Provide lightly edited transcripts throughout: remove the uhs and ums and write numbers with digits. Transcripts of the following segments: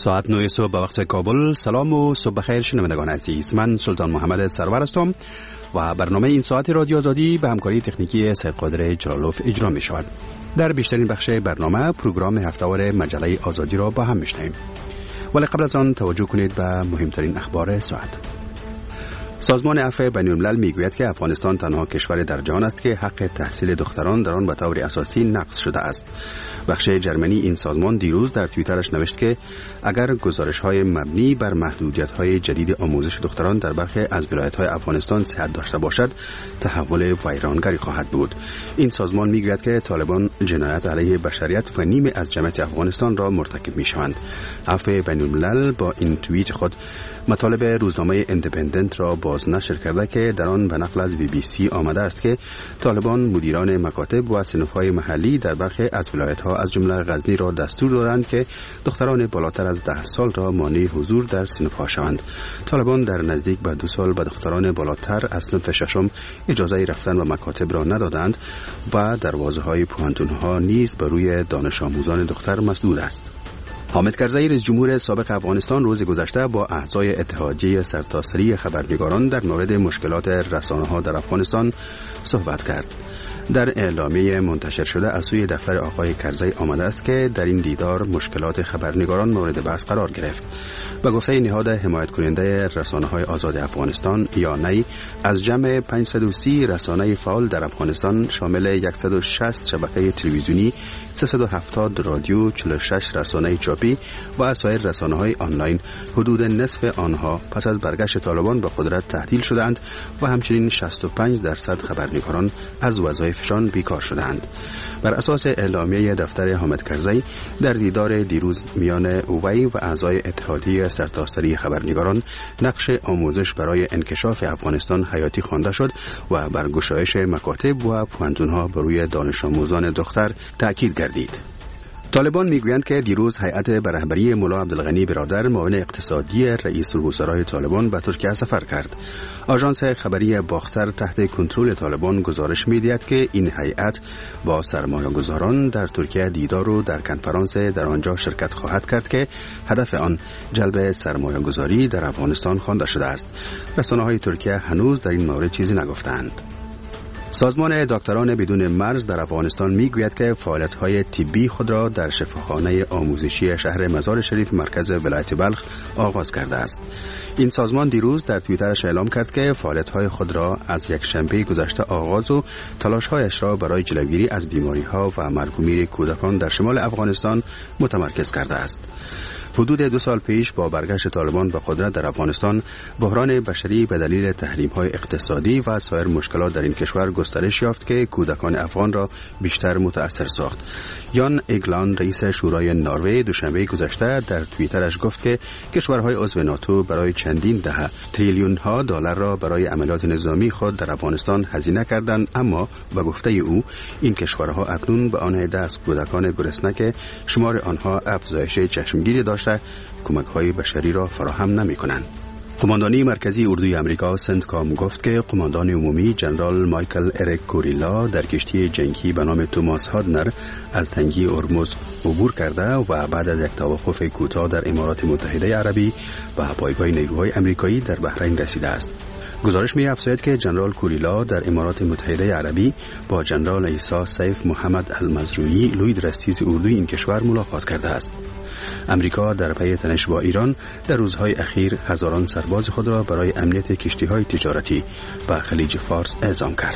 ساعت 9 صبح به وقت کابل. سلام و صبح بخیر شنوندگان عزیز. من سلطان محمد سرور هستم و برنامه این ساعت رادیو آزادی به همکاری تکنیکی سید قادر جلالوف اجرا می شود. در بیشترین بخش برنامه پروگرام هفته‌وار مجله آزادی را با هم میشنویم. ولی قبل از آن توجه کنید به مهمترین اخبار ساعت. سازمان عفو بین‌الملل میگوید که افغانستان تنها کشور در جهان است که حق تحصیل دختران در آن به طور اساسی نقض شده است. بخش جرمنی این سازمان دیروز در توییترش نوشت که اگر گزارش‌های مبنی بر محدودیت‌های جدید آموزش دختران در برخی از ولایت‌های افغانستان صحت داشته باشد، تحول ویرانگری خواهد بود. این سازمان میگوید که طالبان جنایت علیه بشریت و نیمه از جمعیت افغانستان را مرتکب می‌شوند. عفو بین‌الملل با این توییت خود مطالب روزنامه ایندیپندنت را بازنشر کرده که در آن به نقل از BBC آمده است که طالبان مدیران مکاتب و صنف‌های محلی در برخی از ولایت‌ها از جمله غزنی را دستور دادند که دختران بالاتر از 10 سال را مانع حضور در صنف‌ها شوند. طالبان در نزدیک به 2 سال به دختران بالاتر از صنف ششم اجازه رفتن و مکاتب را ندادند و دروازه‌های پوهنتون‌ها نیز بر روی دانش آموزان دختر مسدود است. حامد کرزی رئیس جمهور سابق افغانستان روز گذشته با اعضای اتحادیه سرتاسری خبرنگاران در مورد مشکلات رسانه‌ها در افغانستان صحبت کرد. در اعلامیه منتشر شده از سوی دفتر آقای کرزی آمده است که در این دیدار مشکلات خبرنگاران مورد بحث قرار گرفت. به گفته نهاد حمایت کننده رسانه‌های آزاد افغانستان یا نی، از جمع 530 رسانه فعال در افغانستان شامل 160 شبکه تلویزیونی، 370 رادیو، 46 رسانه چاپی و سایر رسانه‌های آنلاین، حدود نصف آنها پس از برگشت طالبان به قدرت تعطیل شدند و همچنین 65% خبرنگاران از وظایفشان بیکار شدند. بر اساس اعلامیه دفتر حامد کرزی، در دیدار دیروز میان اوی و اعضای اتحادیه سرتاسری خبرنگاران، نقش آموزش برای انکشاف افغانستان حیاتی خوانده شد و بر گشایش مکاتب و پوهنتون‌ها بر روی دانش آموزان دختر تأکید گردید. طالبان میگویند که دیروز هیئت به رهبری ملا عبدالغنی برادر معاون اقتصادی رئیس الوزرای طالبان به ترکیه سفر کرد. آژانس خبری باختر تحت کنترل طالبان گزارش می‌دهد که این هیئت با سرمایه‌گذاران در ترکیه دیدار و در کنفرانس در آنجا شرکت خواهد کرد که هدف آن جلب سرمایه‌گذاری در افغانستان خوانده شده است. رسانه‌های ترکیه هنوز در این مورد چیزی نگفتند. سازمان دکتران بدون مرز در افغانستان میگوید که فعالیت‌های طبی خود را در شفاخانه آموزشی شهر مزار شریف مرکز ولایت بلخ آغاز کرده است. این سازمان دیروز در توییترش اعلام کرد که فعالیت‌های خود را از یک شنبه گذشته آغاز و تلاش‌هایش را برای جلوگیری از بیماری‌ها و مرگ و میر کودکان در شمال افغانستان متمرکز کرده است. حدود 2 سال پیش با برگشت طالبان به قدرت در افغانستان، بحران بشری به دلیل تحریم‌های اقتصادی و سایر مشکلات در این کشور گسترش یافت که کودکان افغان را بیشتر متأثر ساخت. یان ایگلان رئیس شورای نروژ دوشنبه گذشته در توییترش گفت که کشورهای عضو ناتو برای چندین دهه تریلیون ها دلار را برای عملیات نظامی خود در افغانستان هزینه کردند، اما به گفته او این کشورها اکنون به آن عده از کودکان گرسنه که شمار آنها افزایش چشمگیری داشته کمک‌های بشری را فراهم نمی‌کنند. قماندانی مرکزی اردوی امریکا سنتکام گفت که قماندان عمومی جنرال مایکل اریک کوریلا در کشتی جنگی به نام توماس هادنر از تنگی هرمز عبور کرده و بعد از یک توقف کوتاه در امارات متحده عربی به پایگاه نیروهای امریکایی در بحرین رسیده است. گزارش می‌افزاید که جنرال کوریلا در امارات متحده عربی با جنرال عیسی سیف محمد المزروعی لوی رئیس اردوی این کشور ملاقات کرده است. امریکا در پی تنش با ایران در روزهای اخیر هزاران سرباز خود را برای امنیت کشتی‌های تجارتی به خلیج فارس اعزام کرد.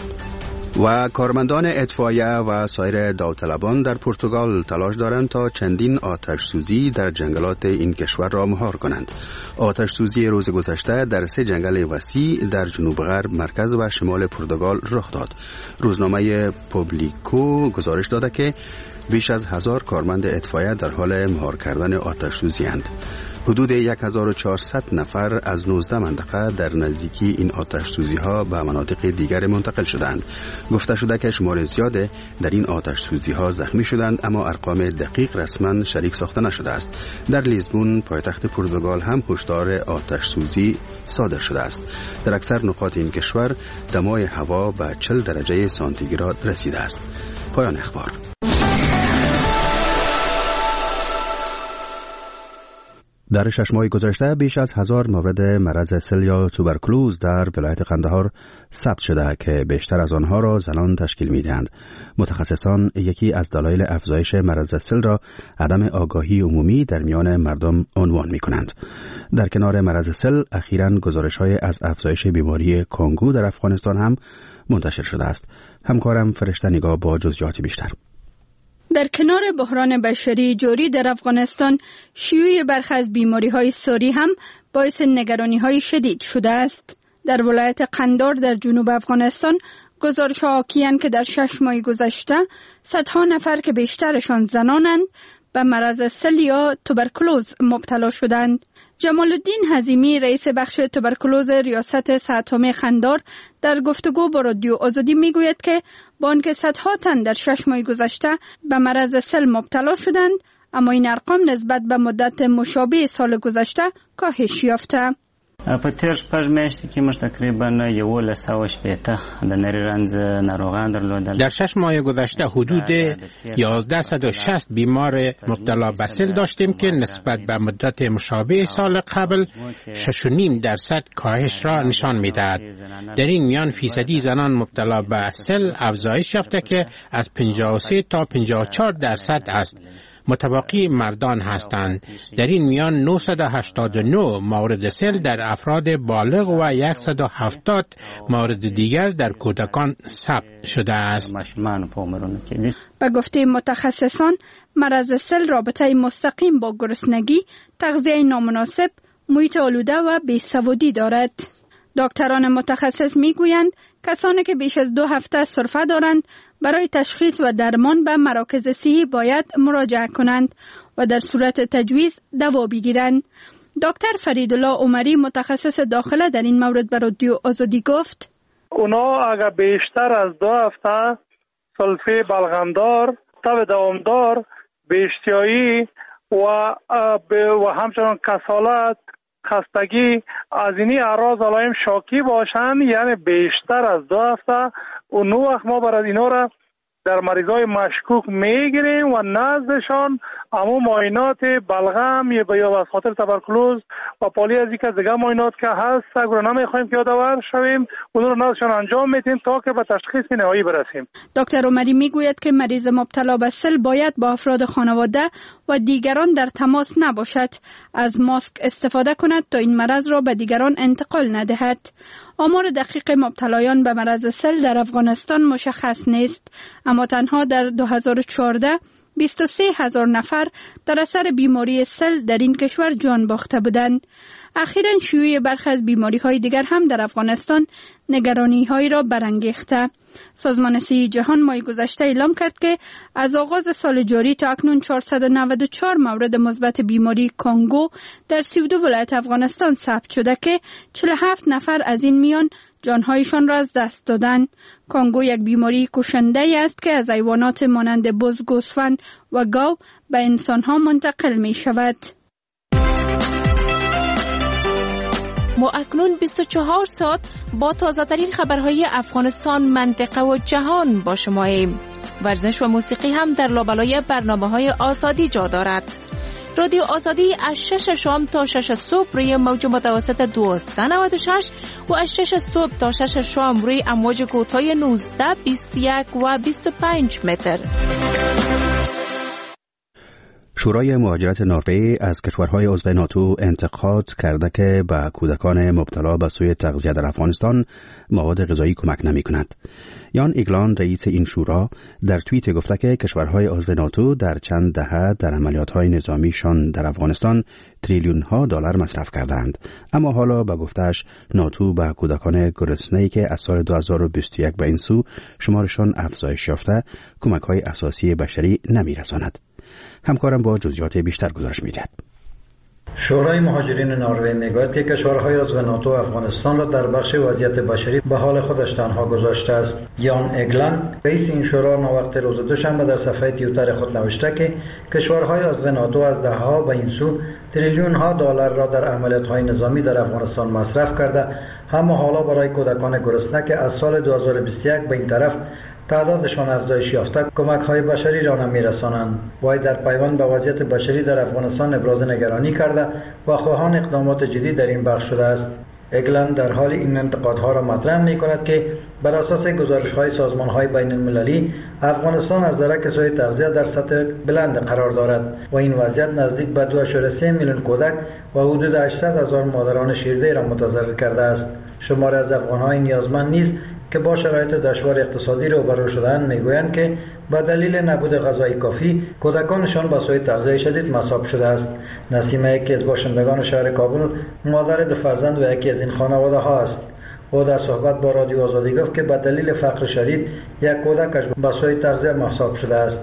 و کارمندان اطفائیه و سایر داوطلبان در پرتغال تلاش دارند تا چندین آتش سوزی در جنگلات این کشور را مهار کنند. آتش سوزی روز گذشته در 3 جنگل وسیع در جنوب غرب، مرکز و شمال پرتغال رخ داد. روزنامه پوبلیکو گزارش داده که بیش از 1000 کارمند اطفائیه در حال مهار کردن آتش سوزی اند. حدود 1400 نفر از 19 منطقه در نزدیکی این آتش سوزی ها به مناطق دیگر منتقل شدند. گفته شده که شمار زیاده در این آتش سوزی ها زخمی شدند، اما ارقام دقیق رسما شریک ساخته نشده است. در لیزبون پایتخت پرتغال هم هشدار آتش سوزی صادر شده است. در اکثر نقاط این کشور دمای هوا به 40 درجه سانتیگراد رسیده است. پایان اخبار. در 6 ماه گذشته بیش از 1000 مورد مرض سل یا توبرکلوز در ولایت قندهار ثبت شده که بیشتر از آنها را زنان تشکیل می‌دهند. متخصصان یکی از دلایل افزایش مرض سل را عدم آگاهی عمومی در میان مردم عنوان می‌کنند. در کنار مرض سل اخیراً گزارش‌های از افزایش بیماری کنگو در افغانستان هم منتشر شده است. همکارم فرشته نگاه با جزئیات بیشتر. در کنار بحران بشری جاری در افغانستان، شیوع برخی از بیماری‌های ساری هم باعث نگرانی‌های شدید شده است. در ولایت قندهار در جنوب افغانستان گزارش‌ها حاکی‌اند که در 6 ماه گذشته صدها نفر که بیشترشان زنانند به مرض سل یا توبرکلوز مبتلا شدند. جمال الدین حزیمی رئیس بخش توبرکلوز ریاست صحت‌عامه قندهار در گفتگو با رادیو آزادی میگوید که با آنکه صدها تن در 6 ماه گذشته به مرض سل مبتلا شدند، اما این ارقام نسبت به مدت مشابه سال گذشته کاهش یافته. په تیر شپږ میاشتې کې موږ تقریبا 1180 د نری رنځ ناروغان درلودل. در 6 ماه گذشته حدود 1160 بیمار مبتلا به سل داشتیم که نسبت به مدت مشابه سال قبل 6.5% کاهش را نشان می‌دهد. در این میان فیصدی زنان مبتلا به سل افزایش یافته که از 53 تا 54% است. متباقی مردان هستند. در این میان 989 مورد سل در افراد بالغ و 170 مورد دیگر در کودکان ثبت شده است. به گفته متخصصان، مرض سل رابطه مستقیم با گرسنگی، تغذیه نامناسب، محیط آلوده و بیسوادی دارد. دکتران متخصص میگویند کسانی که بیش از 2 هفته سرفه دارند برای تشخیص و درمان به مراکز صحی باید مراجعه کنند و در صورت تجویز دوا بگیرند. دکتر فریدالله عمری متخصص داخله در این مورد به رادیو آزادی گفت: اونا اگر بیشتر از 2 هفته سلفه بلغمدار، تب دوامدار، بیشتیایی و همچنان کسالت، خستگی از اینی اعراض علائم شاکی باشند، یعنی بیشتر از 2 هفته، اون وقت ما برای اینا را در مریضای مشکوک میگیریم و نزدشان اما معاینات بلغم یا از خاطر تبرکلوز و پالی از یک از دیگه معاینات که هست اگر نمیخوایم که یادآور شویم اون رو نزدشان انجام میدیم تا که به تشخیص نهایی برسیم. دکتر عمری میگوید که مریض مبتلا به سل باید با افراد خانواده و دیگران در تماس نباشد، از ماسک استفاده کند تا این مرض را به دیگران انتقال ندهد. آمار دقیق مبتلایان به مرض سل در افغانستان مشخص نیست، اما تنها در 2014 23,000 نفر در اثر بیماری سل در این کشور جان باخته بودند. اخیراً شیوع برخی از بیماری‌های دیگر هم در افغانستان نگرانی‌هایی را برانگیخته. سازمان صحی جهان ماه گذشته اعلام کرد که از آغاز سال جاری تا اکنون 494 مورد مثبت بیماری کنگو در 32 ولایت افغانستان ثبت شده که 47 نفر از این میان جانهایشان را از دست دادند. کنگو یک بیماری کشنده است که از حیوانات مانند بز، گوسفند و گاو به انسانها منتقل می شود. ما اکنون 24 ساعت با تازه ترین خبرهای افغانستان، منطقه و جهان با شماییم. ورزش و موسیقی هم در لابلای برنامه‌های آزادی جا دارد. رادیو آزادی از 6 شام تا 6 صبح روی موج متوسط 1296 و از 6 صبح تا 6 شام روی امواج کوتاه 19، 21 و 25 متر. شورای مهاجرت نروژ از کشورهای عضو ناتو انتقاد کرده که به کودکان مبتلا به سوء تغذیه در افغانستان مواد غذایی کمک نمی کند. یان ایگلان رئیس این شورا در توییت گفته که کشورهای عضو ناتو در چند دهه در عملیات‌های نظامیشان در افغانستان تریلیون ها دلار مصرف کردند، اما حالا به گفتش ناتو به کودکان گرسنه‌ای که از سال 2021 به این سو شمارشان افزایش یافته کمک‌های اساسی بشری نمی‌رساند. همکارم با جزئیات بیشتر گزارش می‌دهد. شورای مهاجرین نروژ میگوید که کشورهای عضو ناتو افغانستان را در بخش وضعیت بشری به حال خودش تنها گذاشته است. یان ایگلان رئیس این شورا نوقت روز دوشنبه در صفحه توییتر خود نوشته که کشورهای عضو ناتو از دهه‌ها به این سو تریلیون ها دلار را در عملیات‌های نظامی در افغانستان مصرف کرده، اما حالا برای کودکان گرسنه که از سال 2021 به این طرف تعدادشان افزایش یافته کمک‌های بشری را نمی‌رسانند. وی در پیوند به وضعیت بشری در افغانستان ابراز نگرانی کرده و خواهان اقدامات جدی در این بخش شده است. اگلن در حال این انتقادها را مطرح می‌کند که بر اساس گزارش‌های سازمان‌های بین‌المللی افغانستان از درک کسای تغذیه در سطح بلند قرار دارد و این وضعیت نزدیک به 2.3 میلیون کودک و حدود 800,000 مادران شیرده را متضرر کرده است. شماری از افغان‌های نیازمند نیز که با شرایط دشوار اقتصادی روبرو شده‌اند میگویند که به دلیل نبود غذای کافی کودکانشان به سوی تغذیه شدید مصاب شده است. نسیمه یکی از باشندگان شهر کابل مادر دو فرزند و یکی از این خانواده ها است. او در صحبت با رادیو آزادی گفت که به دلیل فقر شدید یک کودکش به سوی تغذیه مصاب شده است.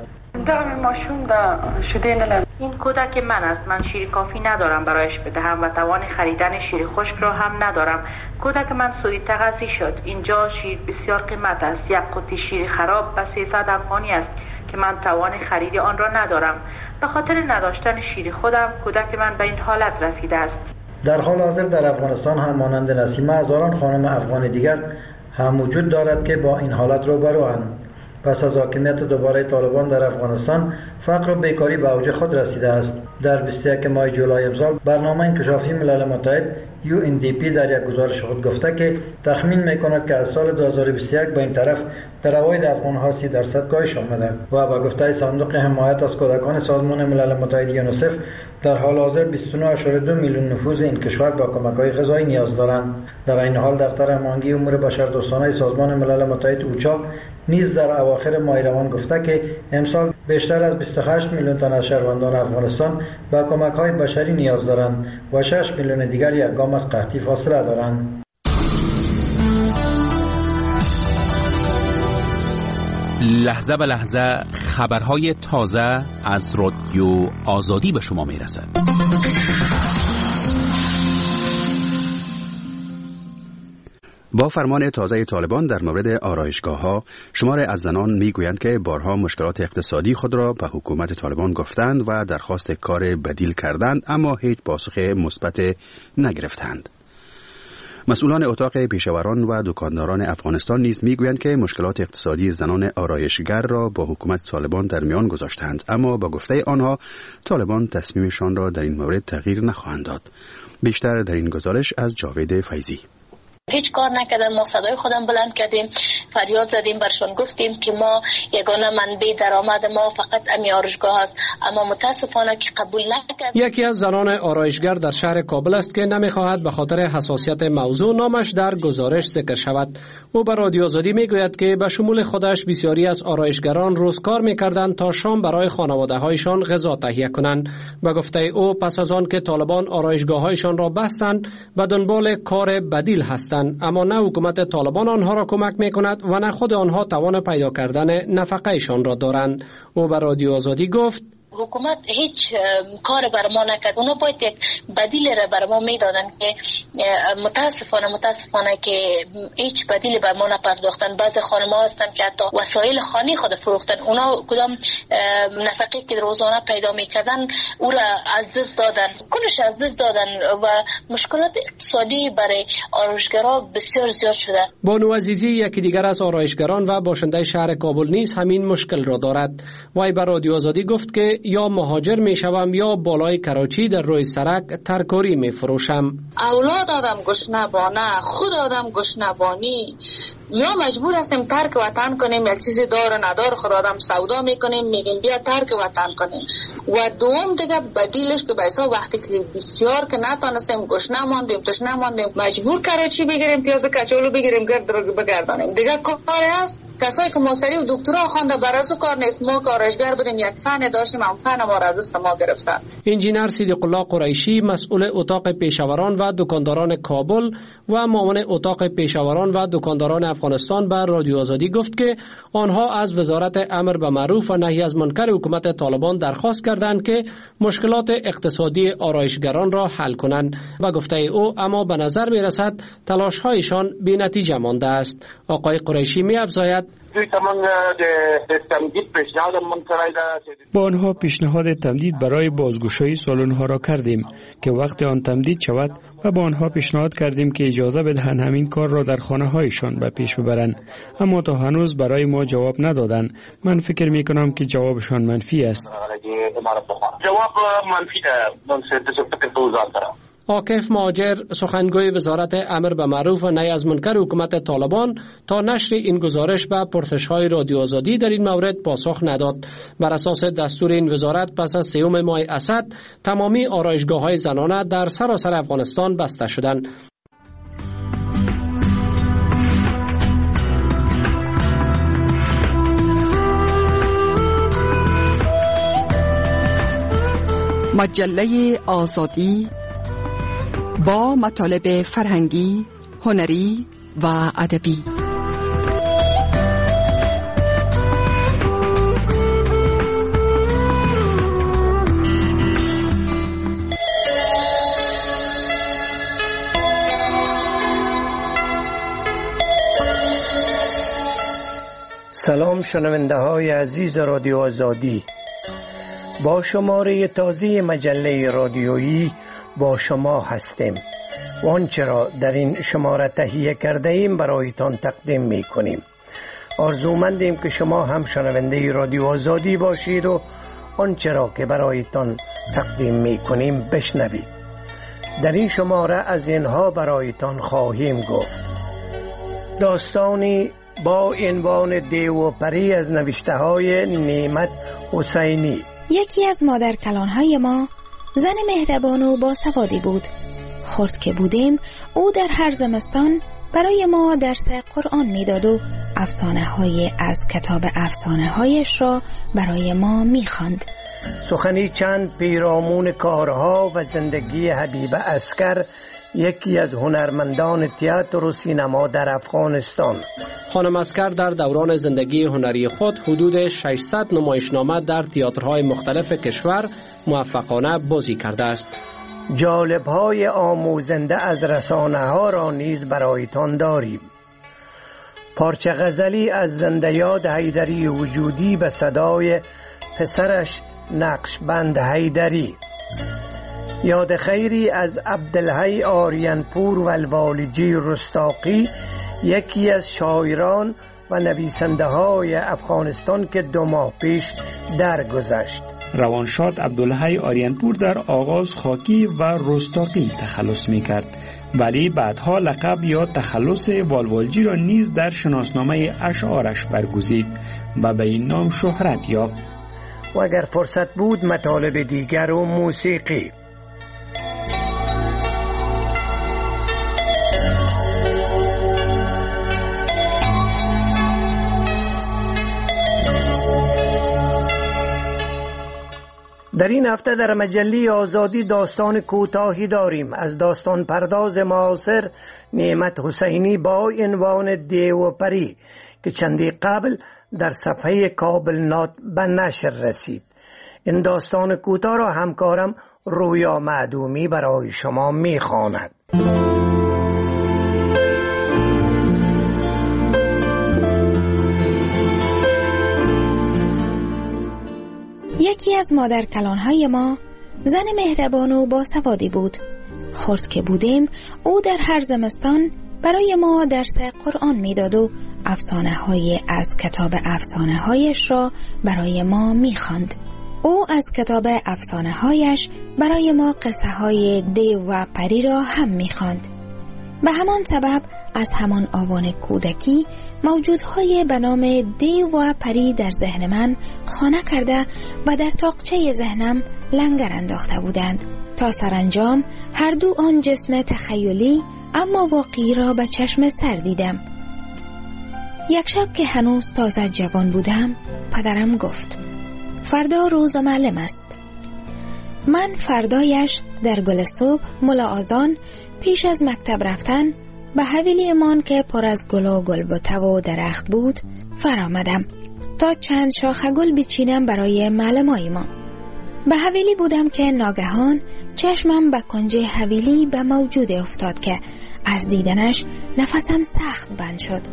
این کودک من است. من شیر کافی ندارم برایش بدهم و توان خریدن شیر خشک را هم ندارم. کودک من سوی تغذیه شد. اینجا شیر بسیار قیمت است. یک قوطی شیر خراب به 300 افغانی است که من توان خرید آن را ندارم. به خاطر نداشتن شیر خودم کودک من به این حالت رسیده است. در حال حاضر در افغانستان هم مانند نسیمه هزاران خانم افغان دیگر هم وجود دارد که با این حالت روبروند. پس از حاکمیت دوباره طالبان در افغانستان فقر و بیکاری به اوج خود رسیده است. در 21 ماه جولای امسال برنامه انکشافی ملل متحد UNDP در یک گزارش خود گفته که تخمین میکند که از سال 2021 به این طرف در عواید افغان‌ها 30% کاهش آمده و به گفته صندوق حمایت از کودکان سازمان ملل متحد یونیسف در حال حاضر 29.2 میلیون نفوذ این کشور با کمک‌های غذایی نیاز دارند. در این حال دفتر هماهنگی امور بشردوستانه سازمان ملل متحد اوچا نیز در اواخر ماه روان گفته که امسال بیشتر از 28 میلیون تن از شهروندان افغانستان به کمک‌های بشری نیاز دارند و 6 میلیون دیگر یک گام از قحطی فاصله دارند. لحظه به لحظه خبرهای تازه از رادیو آزادی به شما میرسد. با فرمان تازه طالبان در مورد آرایشگاه‌ها، شماری از زنان میگویند که بارها مشکلات اقتصادی خود را به حکومت طالبان گفتند و درخواست کار بدیل کردند، اما هیچ پاسخ مثبت نگرفتند. مسئولان اتاق پیشوران و دکانداران افغانستان نیز میگویند که مشکلات اقتصادی زنان آرایشگر را با حکومت طالبان در میان گذاشتند، اما با گفته آنها طالبان تصمیمشان را در این مورد تغییر نخواهند داد. بیشتر در این گزارش از جاوید فیضی. هیچ کار نکردن. ما صدای خودم بلند کردیم، فریاد زدیم، برشان گفتیم که ما یگانه منبع درآمد ما فقط امی آرایشگاه است، اما متاسفانه که قبول نکرد. یکی از زنان آرایشگر در شهر کابل است که نمیخواهد به خاطر حساسیت موضوع نامش در گزارش ذکر شود. او به رادیو آزادی میگوید که به شمول خودش بسیاری از آرایشگران روزکار میکردند تا شام برای خانواده‌هایشان غذا تهیه کنند. به گفته او پس از آن که طالبان آرایشگاه‌هایشان را بستند به دنبال کار بدیل هستند، اما نه حکومت طالبان آنها را کمک میکند و نه خود آنها توان پیدا کردن نفقه‌شان را دارند. او به رادیو آزادی گفت حکومت هیچ کار بر ما نکرد. اونا باید یک بدیل را بر ما میدادن که متاسفانه که هیچ بدیلی بر ما نپرداختن. بعضی خانم‌ها هستن که حتی وسایل خانه خود فروختن. اونا کدام نفقه که روزانه پیدا میکردن او را از دست دادن، کلش از دست دادن و مشکلات اقتصادی برای آرایشگران بسیار زیاد شده. بانو عزیزی یکی دیگر از آرایشگران و باشنده شهر کابل نیز همین مشکل را دارد. وی به رادیو آزادی گفت که یا مهاجر می شوم یا بالای کراچی در روی سرک ترکاری می فروشم. اولاد آدم گشنبانه، خود آدم گشنبانی، یا مجبور هستیم ترک وطن کنیم، یک چیزی دار ندار خود آدم سودا میکنیم، میگیم بیا ترک وطن کنیم. و دوم دیگه بدیلش که بایسا وقتی که بسیار که نتانستیم گشنه ماندیم، تشنه ماندیم، مجبور کراچی بگیریم، پیاز کچالو بگیریم، گرد رو بگردانیم. دیگه کاری هست کسایی که ماستری و دکترا خوانده برازو کار نیست. ما کارشگر بودیم، یک فن داشتیم، هم فن ما را از دست ما گرفتن. انجینر صدیق الله قریشی مسئول اتاق پیشوران و دکانداران کابل و معاون اتاق پیشوران و دکانداران افغانستان به رادیو آزادی گفت که آنها از وزارت امر به معروف و نهی از منکر حکومت طالبان درخواست کردند که مشکلات اقتصادی آرایشگران را حل کنند و گفته او اما به نظر می رسد تلاش‌هایشان بی‌نتیجه مانده است. آقای قریشی می افزاید میگوید با آنها پیشنهاد تمدید برای بازگشایی سالن‌ها را کردیم که وقت آن تمدید شود و با آنها پیشنهاد کردیم که اجازه بدهند همین کار را در خانه‌هایشان به پیش ببرند، اما تا هنوز برای ما جواب ندادند. من فکر می‌کنم که جوابشان منفی است. جواب منفی ده. عاکف مهاجر سخنگوی وزارت امر به معروف و نهی از منکر حکومت طالبان تا نشر این گزارش به پرسش‌های رادیو آزادی در این مورد پاسخ نداد. بر اساس دستور این وزارت پس از 3 ماه اسد تمامی آرایشگاه‌های زنانه در سراسر افغانستان بسته شدند. مجله آزادی با مطالب فرهنگی، هنری و ادبی. سلام شنونده های عزیز رادیو آزادی، با شماره تازه مجله رادیویی با شما هستیم و آنچه را در این شماره تهیه کرده ایم برایتان تقدیم می کنیم. آرزومندیم که شما هم شنونده رادیو آزادی باشید و آنچه را که برایتان تقدیم می کنیم بشنوید. در این شماره از اینها برایتان خواهیم گفت: داستانی با عنوان دیو و پری از نوشته های نعمت حسینی. یکی از مادر کلانهای ما زن مهربان و باسوادی بود. خرد که بودیم او در هر زمستان برای ما درس قرآن میداد و افسانه‌های از کتاب افسانه‌هایش را برای ما می‌خواند. سخنی چند پیرامون کارها و زندگی حبیب عسکر، یکی از هنرمندان تئاتر و سینما در افغانستان. خانم عسکر در دوران زندگی هنری خود حدود 600 نمایشنامه در تئاترهای مختلف کشور موفقانه بازی کرده است. جالب‌های آموزنده از رسانه‌ها را نیز برایتان داریم. پارچه غزلی از زنده یاد حیدری وجودی به صدای پسرش نقشبند حیدری. یاد خیری از عبدالحی آریانپور و الوالجی رستاقی، یکی از شاعران و نویسنده های افغانستان که 2 ماه پیش درگذشت. روانشاد عبدالحی آریانپور در آغاز خاکی و رستاقی تخلص می کرد، ولی بعدها لقب یا تخلص والوالجی را نیز در شناسنامه اشعارش برگزید و به این نام شهرت یافت. و اگر فرصت بود مطالب دیگر و موسیقی. در این هفته در مجله آزادی داستان کوتاهی داریم از داستان پرداز معاصر نعمت حسینی با عنوان دیو و پری که چندی قبل در صفحه کابل نات به نشر رسید. این داستان کوتاه را همکارم رویا معدومی برای شما می‌خواند. یکی از مادر کلانهای ما زن مهربان و باسوادی بود. خرد که بودیم او در هر زمستان برای ما درس قرآن میداد و افسانه‌های از کتاب افسانه‌هایش را برای ما می‌خواند. او از کتاب افسانه‌هایش برای ما قصه‌های دیو و پری را هم می‌خواند. به همان سبب از همان آوان کودکی موجودهای به نام دیو و پری در ذهن من خانه کرده و در تاقچه ذهنم لنگر انداخته بودند تا سرانجام هر دو آن جسم تخیلی اما واقعی را به چشم سر دیدم. یک شب که هنوز تازه جوان بودم پدرم گفت فردا روز معلم است. من فردایش در گل صبح ملا آذان پیش از مکتب رفتن به حویلی مان که پر از گل و گلبته و درخت بود فرآمدم تا چند شاخه گل بچینم برای معلمای ما. به حویلی بودم که ناگهان چشمم به کنج حویلی به موجود افتاد که از دیدنش نفسم سخت بند شد.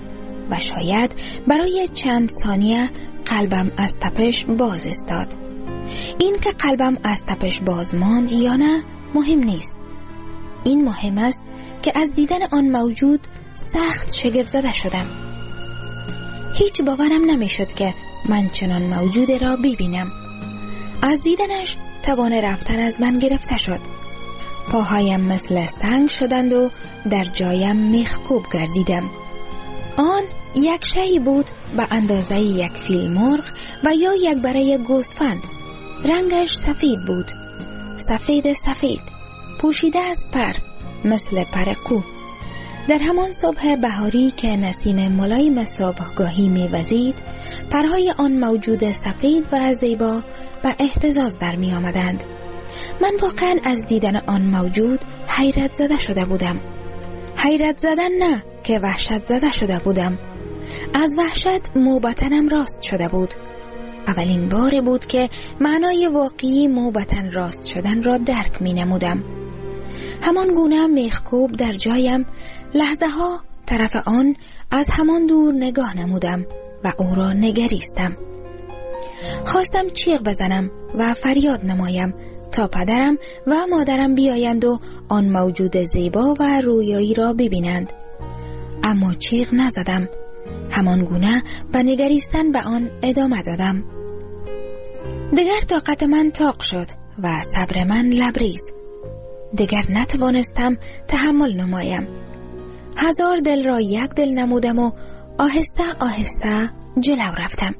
و شاید برای چند ثانیه قلبم از تپش باز استاد. این که قلبم از تپش باز ماند یا نه مهم نیست. این مهم است که از دیدن آن موجود سخت شگفت زده شدم. هیچ باورم نمیشد که من چنان موجود را ببینم. از دیدنش توان رفتن از من گرفته شد. پاهایم مثل سنگ شدند و در جایم میخکوب گردیدم. آن یک شی بود به اندازه یک فیل مرغ و یا یک بره گوسفند. رنگش سفید بود، سفید سفید، پوشیده از پر، مثل پر قو. در همان صبح بهاری که نسیم ملایم صبحگاهی می‌وزید، پرهای آن موجود سفید و زیبا به اهتزاز در می آمدند. من واقعا از دیدن آن موجود حیرت زده شده بودم. حیرت زدن نه که وحشت زده شده بودم. از وحشت موبتنم راست شده بود. اولین بار بود که معنای واقعی موبتن راست شدن را درک می نمودم. همان گونه میخکوب در جایم، لحظه ها طرف آن از همان دور نگاه نمودم و او را نگریستم. خواستم چیغ بزنم و فریاد نمایم تا پدرم و مادرم بیایند و آن موجود زیبا و رویایی را ببینند. اما چیغ نزدم. همان گونه به نگریستن به آن ادامه دادم. دیگر طاقت من طاق شد و صبر من لبریز. دیگر نتوانستم تحمل نمایم. هزار دل را یک دل نمودم و آهسته آهسته جلو رفتم.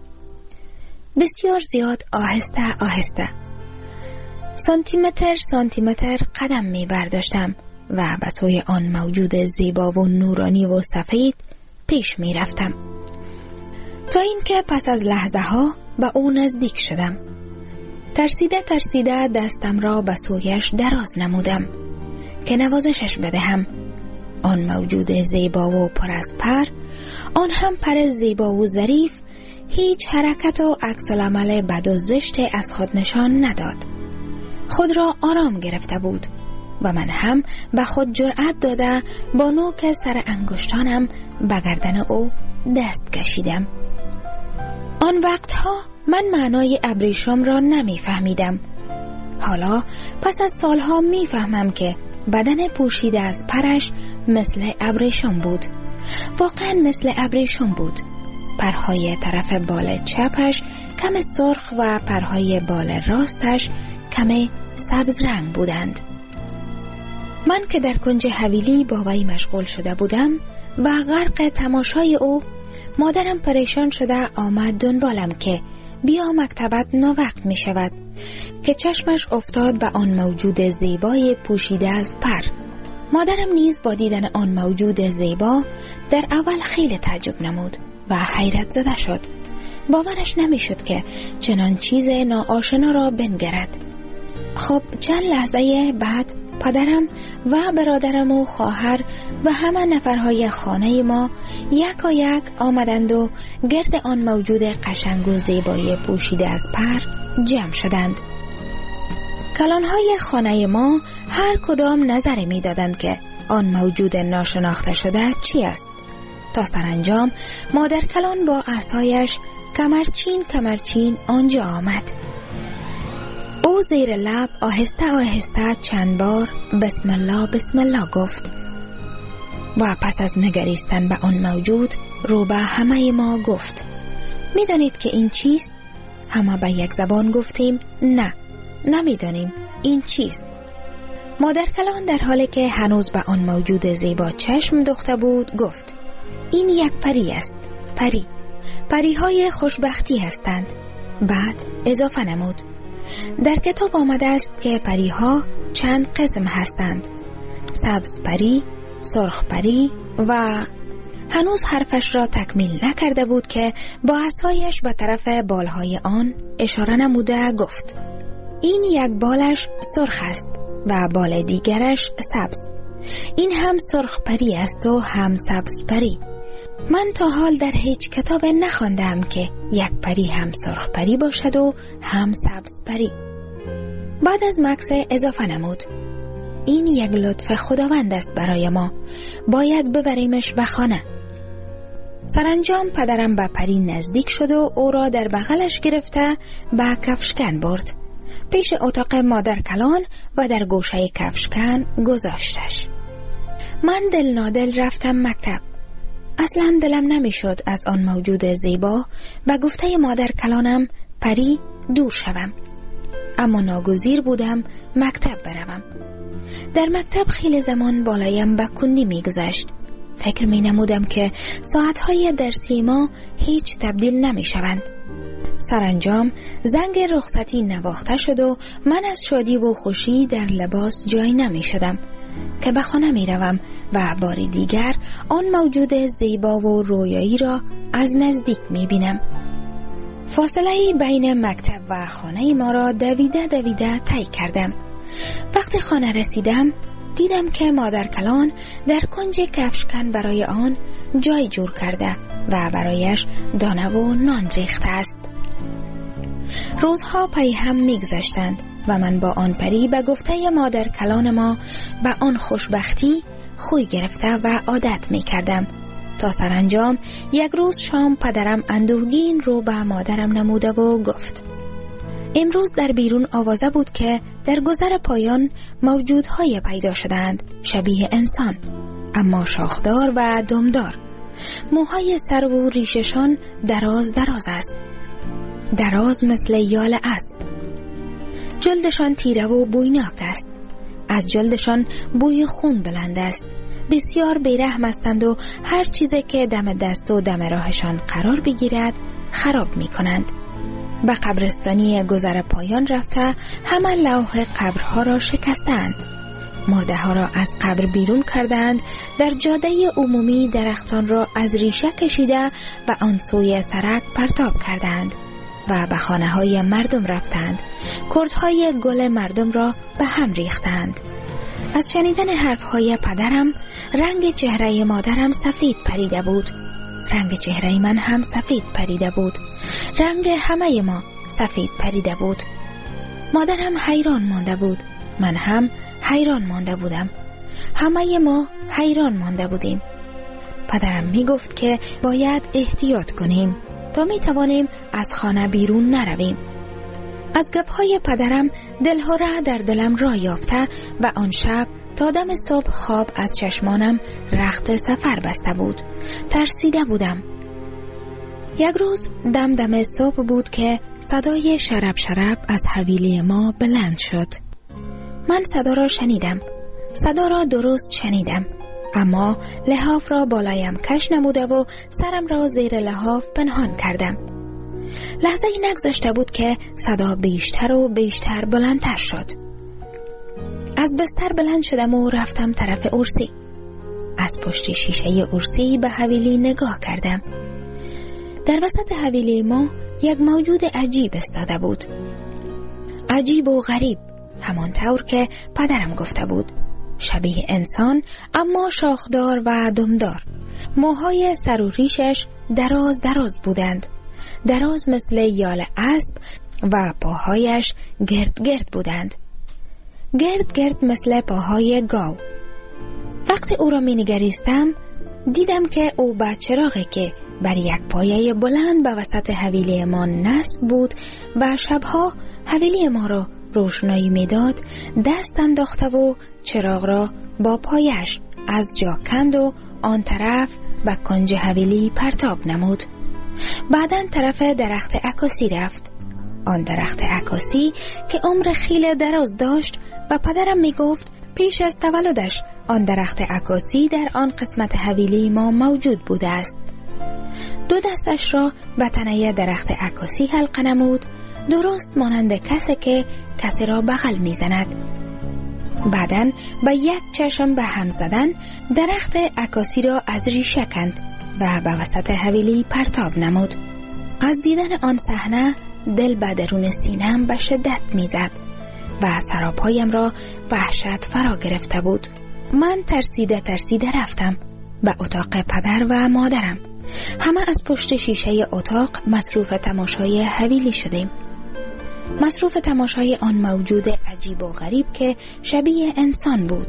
بسیار زیاد آهسته آهسته، سانتیمتر سانتیمتر قدم می برداشتم و به سوی آن موجود زیبا و نورانی و سفید پیش می رفتم، تا اینکه پس از لحظه ها به او نزدیک شدم. ترسیده ترسیده دستم را به سویش دراز نمودم که نوازشش بدهم. آن موجود زیبا و پر از پر، آن هم پر زیبا و ظریف، هیچ حرکت و عکس العمل بد و زشت از خود نشان نداد. خود را آرام گرفته بود و من هم به خود جرأت داده با نوک سر انگشتانم به گردن او دست کشیدم. آن وقتها من معنای ابریشم را نمی فهمیدم. حالا پس از سالها می فهمم که بدن پوشیده از پرش مثل ابریشم بود. واقعا مثل ابریشم بود. پرهای طرف بال چپش کم سرخ و پرهای بال راستش کم سبز رنگ بودند. من که در کنج حویلی با وی مشغول شده بودم و غرق تماشای او، مادرم پریشان شده آمد دنبالم که بیا مکتبت ناوقت می شود، که چشمش افتاد به آن موجود زیبای پوشیده از پر. مادرم نیز با دیدن آن موجود زیبا در اول خیلی تعجب نمود و حیرت زده شد. باورش نمی شد که چنان چیز ناآشنا را بنگرد. خب چند لحظه بعد پدرم و برادرم و خواهر و همه نفرهای خانه ما یکایک آمدند و گرد آن موجود قشنگ و زیبای پوشیده از پر جمع شدند. کلانهای خانه ما هر کدام نظری می دادند که آن موجود ناشناخته شده چی است. تا سرانجام مادر کلان با عصایش کمرچین آنجا آمد. او زیر لب آهسته آهسته چند بار بسم الله بسم الله گفت و پس از نگریستن به آن موجود رو به همه ما گفت میدانید که این چیست؟ همه به یک زبان گفتیم نه، نمیدانیم این چیست. مادر کلان در حالی که هنوز به آن موجود زیبا چشم دوخته بود گفت این یک پری است. پریهای خوشبختی هستند. بعد اضافه نمود در کتاب آمده است که پریها چند قسم هستند: سبز پری، سرخ پری و هنوز حرفش را تکمیل نکرده بود که با عصایش به طرف بالهای آن اشاره نموده گفت این یک بالش سرخ است و بال دیگرش سبز. این هم سرخ پری است و هم سبز پری. من تا حال در هیچ کتاب نخواندم که یک پری هم سرخ پری باشد و هم سبز پری. بعد از مکث اضافه نمود این یک لطف خداوند است برای ما، باید ببریمش به خانه. سرانجام پدرم به پری نزدیک شد و او را در بغلش گرفته به کفشکن برد. پیش اتاق مادر کلان و در گوشه کفشکن گذاشتش. من دل نادل رفتم مکتب. اصلا دلم نمیشد از آن موجود زیبا به گفته مادر کلانم پری دور شوم. اما ناگزیر بودم مکتب بروم. در مکتب خیلی زمان بالایم به کندی میگذشت. فکر می نمودم که ساعتهای درسی ما هیچ تبدیل نمی شوند. سرانجام زنگ رخصتی نواخته شد و من از شادی و خوشی در لباس جای نمی شدم که به خانه می روم و بار دیگر آن موجود زیبا و رویایی را از نزدیک می بینم. فاصله بین مکتب و خانه ما را دویده طی کردم. وقتی خانه رسیدم دیدم که مادر کلان در کنج کفشکن برای آن جای جور کرده و برایش دانه و نان ریخته است. روزها پی هم میگذشتند و من با آن پری به گفته مادر کلان ما به آن خوشبختی خوی گرفته و عادت می کردم تا سرانجام یک روز شام پدرم اندوهگین رو به مادرم نموده و گفت امروز در بیرون آوازه بود که در گذر پایان موجودهای پیدا شدند شبیه انسان اما شاخدار و دمدار. موهای سر و ریششان دراز است، دراز مثل یال اسب. جلدشان تیره و بویناک است. از جلدشان بوی خون بلند است. بسیار بیرحم هستند و هر چیزی که دم دست و دم راهشان قرار بگیرد خراب می کنند. به قبرستانی گذر پایان رفته همه لوح قبرها را شکستند. مرده ها را از قبر بیرون کردند. در جاده عمومی درختان را از ریشه کشیده و آن سوی سرک پرتاب کردند و به خانه های مردم رفتند. کردهای گل مردم را به هم ریختند. از شنیدن حرف های پدرم رنگ چهره مادرم سفید پریده بود. رنگ چهره من هم سفید پریده بود. رنگ همه ما سفید پریده بود. مادرم حیران مانده بود. من هم حیران مانده بودم. همه ما حیران مانده بودیم. پدرم می گفت که باید احتیاط کنیم تا می توانیم از خانه بیرون نرویم. از گپ‌های پدرم دلهره در دلم را یافته و آن شب تا دم صبح خواب از چشمانم رخت سفر بسته بود. ترسیده بودم. یک روز دم صبح بود که صدای شرب از حویلی ما بلند شد. من صدا را شنیدم. صدا را درست شنیدم. اما لحاف را بالایم کش نموده و سرم را زیر لحاف پنهان کردم. لحظه نگذشته بود که صدا بیشتر و بیشتر بلندتر شد. از بستر بلند شدم و رفتم طرف عرسی. از پشت شیشه عرسی به حویلی نگاه کردم. در وسط حویلی ما یک موجود عجیب استاده بود. عجیب و غریب، همان طور که پدرم گفته بود. شبیه انسان اما شاخدار و دمدار. موهای سر و ریشش دراز بودند. دراز مثل یال اسب و پاهایش گرد بودند. گرد مثل پاهای گاو. وقتی او را می نگریستم دیدم که او با چراغی که بر یک پایه بلند به وسط حویلی ما نصب بود و شبها حویلی ما را روشنایی میداد دست انداخته و چراغ را با پایش از جا کند و آن طرف به کنج حویلی پرتاب نمود. بعداً طرف درخت عکاسی رفت. آن درخت عکاسی که عمر خیلی دراز داشت و پدرم می گفت پیش از تولدش آن درخت عکاسی در آن قسمت حویلی ما موجود بوده است. دو دستش را به تنه درخت عکاسی حلقه نمود، درست مانند کسی که کسی را بغل می زند. بعداً با یک چشم به هم زدن درخت عکاسی را از ریشه کند و به وسط حویلی پرتاب نمود. از دیدن آن صحنه دل به درون سینه‌ام به شدت میزد و سراپایم را وحشت فرا گرفته بود. من ترسیده رفتم به اتاق پدر و مادرم. همه از پشت شیشه اتاق مصروف تماشای حویلی شدیم. مصروف تماشای آن موجود عجیب و غریب که شبیه انسان بود.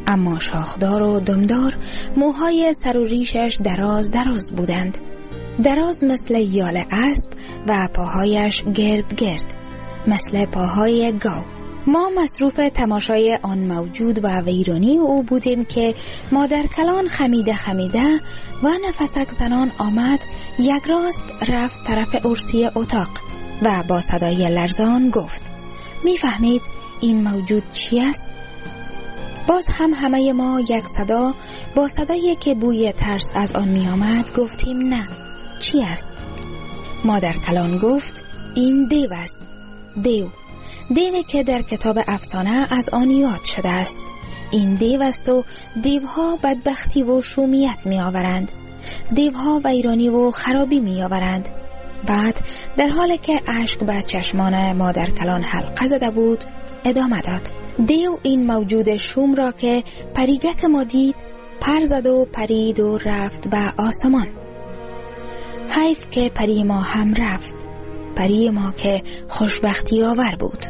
اما شاخدار و دمدار، موهای سر و ریشش دراز دراز بودند، دراز مثل یال اسب و پاهایش گرد گرد مثل پاهای گاو. ما مصروف تماشای آن موجود و ویرانی او بودیم که مادر کلان خمیده خمیده و نفسک زنان آمد، یک راست رفت طرف ارسی اتاق و با صدای لرزان گفت: میفهمید این موجود چی است؟ باز هم همه ما یک صدا، با صدایی که بوی ترس از آن می آمد گفتیم نه. چی است؟ مادر کلان گفت: این دیو است. دیوی که در کتاب افسانه از آن یاد شده است. این دیو است و دیوها بدبختی و شومیت می آورند. دیوها ویرانی و خرابی می آورند. بعد در حالی که اشک به چشمان مادر کلان حلقه زده بود ادامه داد: دیو این موجود شوم را که پریگک ما دید پر زد و پرید و رفت به آسمان. حیف که پری ما هم رفت، پری ما که خوشبختی آور بود.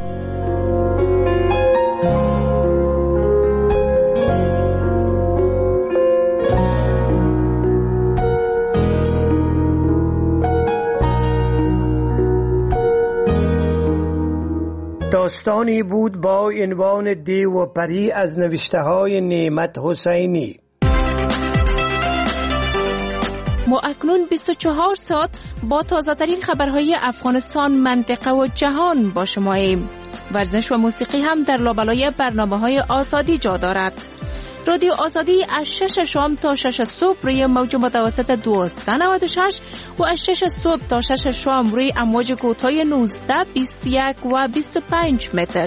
داستانی بود با عنوان دیو و پری از نوشته‌های نعمت حسینی. ما اکنون 24 ساعت با تازه‌ترین خبرهای افغانستان، منطقه و جهان با شماییم. ورزش و موسیقی هم در لابلای برنامه‌های آزادی جا دارد. رادیو آزادی از 6 شام تا 6 صبح روی موج متوسط 1296 و از 6 صبح تا 6 شام روی امواج کوتاه 19، 21 و 25 متر.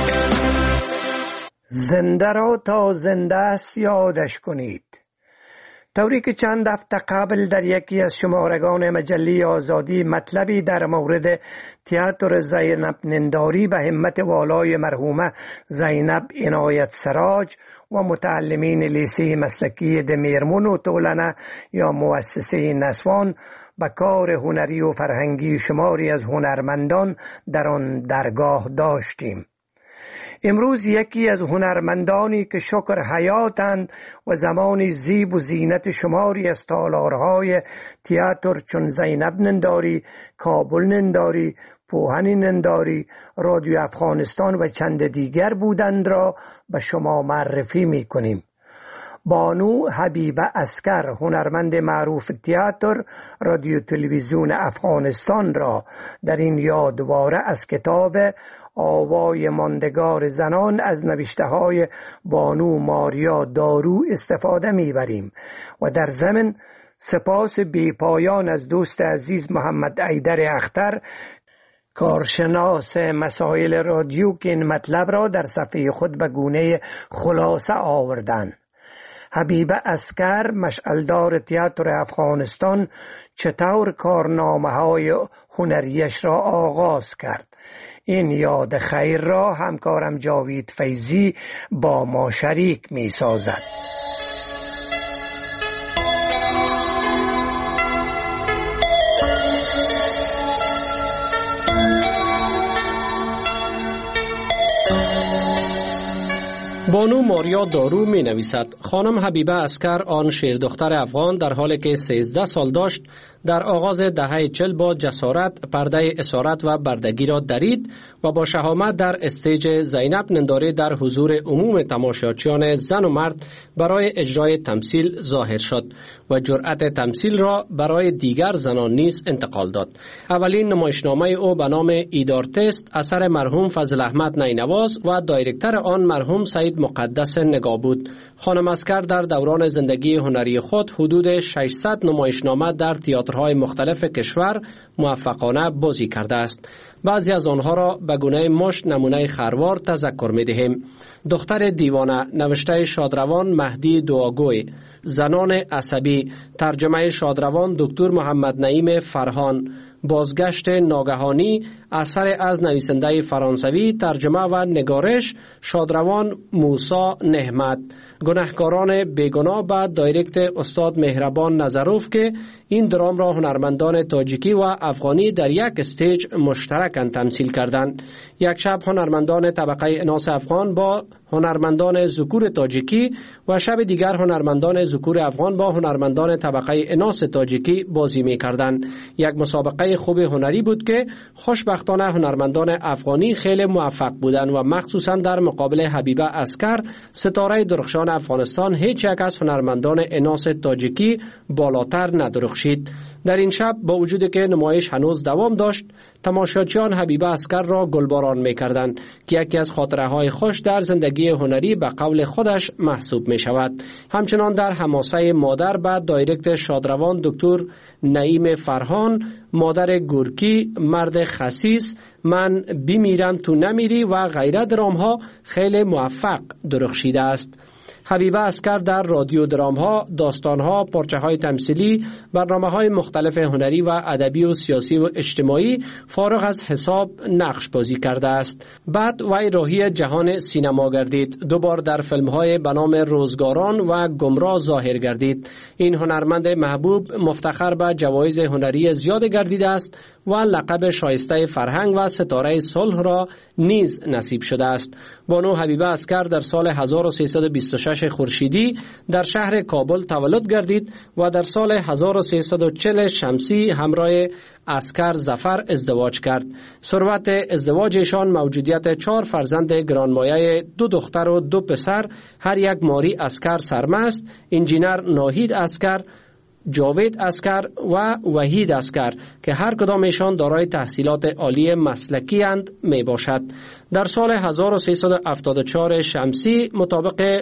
زنده را تا زنده است یادش کنید. طوری که چند هفته قبل در یکی از شمارگان مجله آزادی مطلبی در مورد تئاتر زینب ننداری به همت والای مرحومه زینب عنایت سراج و متعلمین لیسه مسلکی دمیرمون و تولنه یا مؤسسه نسوان به کار هنری و فرهنگی شماری از هنرمندان در آن درگاه داشتیم. امروز یکی از هنرمندانی که شکر حیاتند و زمانی زیب و زینت شماری از تالارهای تئاتر چون زینب ننداری، کابل ننداری، پوهن ننداری، رادیو افغانستان و چند دیگر بودند را به شما معرفی می کنیم. بانو حبیبه عسکر، هنرمند معروف تئاتر، رادیو تلویزیون افغانستان را در این یادواره از کتاب آوای ماندگار زنان از نوشته‌های بانو ماریا دارو استفاده می‌بریم و در ضمن سپاس بی‌پایان از دوست عزیز محمد ایدر اختر، کارشناس مسائل رادیو که این مطلب را در صفحه خود به گونه خلاصه آوردند. حبیبه عسکر، مشعلدار تئاتر افغانستان، چطور کارنامه‌های هنریش را آغاز کرد؟ این یاد خیر را همکارم جاوید فیضی با ما شریک می سازد. بانو ماریا دارو می نویسد: خانم حبیبه عسکر، آن شیردختر افغان، در حالی که 13 سال داشت در آغاز دهه 40 با جسارت پرده اسارت و بردگی را درید و با شهامت در استیج زینب ننداری در حضور عموم تماشاچیان زن و مرد برای اجرای تمثیل ظاهر شد و جرأت تمثیل را برای دیگر زنان نیز انتقال داد. اولین نمایشنامه او به نام ایدار تست اثر مرحوم فضل احمد نینواز و دایرکتر آن مرحوم سید مقدس نگاه بود. خانم عسکر در دوران زندگی هنری خود حدود 600 نمایشنامه در تئاترهای مختلف کشور موفقانه بازی کرده است. بعضی از آنها را به گونه مشت نمونه خروار تذکر می دهیم. دختر دیوانه، نوشته شادروان مهدی دعاگوی، زنان عصبی، ترجمه شادروان دکتر محمد نعیم فرهان، بازگشت ناگهانی اثر از نویسنده فرانسوی، ترجمه و نگارش شادروان موسی نحمت. گناهکاران بیگناه به دایرکت استاد مهربان نظروف که این درام را هنرمندان تاجیکی و افغانی در یک استیج مشترکاً تمثیل کردند. یک شب هنرمندان طبقه اناث افغان با هنرمندان ذکور تاجیکی و شب دیگر هنرمندان ذکور افغان با هنرمندان طبقه اناث تاجیکی بازی می کردند. یک مسابقه خوب هنری بود که خوشبختانه هنرمندان افغانی خیلی موفق بودند و مخصوصاً در مقابل حبیبه عسکر، ستاره درخشان افغانستان، هیچ یک از هنرمندان اناث تاجیکی بالاتر ندرخشید. در این شب با وجودی که نمایش هنوز دوام داشت، تماشاچیان حبیبه عسکر را گلباران می کردند که یکی از خاطره های خوش در زندگی هنری به قول خودش محسوب می شود. همچنان در حماسه مادر به دایرکت شادروان دکتر نعیم فرهان، مادر گورکی، مرد خسیس، من بیمیرم تو نمیری و غیره درام ها خیلی موفق درخشیده است. حبیبه عسکر در رادیو درام ها، داستان ها، پارچه های تمثیلی، برنامه های مختلف هنری و ادبی و سیاسی و اجتماعی فارغ از حساب نقش بازی کرده است. بعد وی راهی جهان سینما گردید. دوبار در فیلم های به نام روزگاران و گمراه ظاهر گردید. این هنرمند محبوب مفتخر به جوایز هنری زیاد گردیده است و لقب شایسته فرهنگ و ستاره صلح را نیز نصیب شده است. بانو حبیبه عسکر در سال 1326 خورشیدی در شهر کابل تولد گردید و در سال 1340 شمسی همراه عسکر ظفر ازدواج کرد. ثروت ازدواجشان موجودیت 4 فرزند گرانمایه، 2 دختر و 2 پسر، هر یک ماری عسکر سرمست، انجینر ناهید عسکر، جاوید عسکر و وحید عسکر که هر کدامشان دارای تحصیلات عالی مسلکی اند می باشد. در سال 1374 شمسی مطابق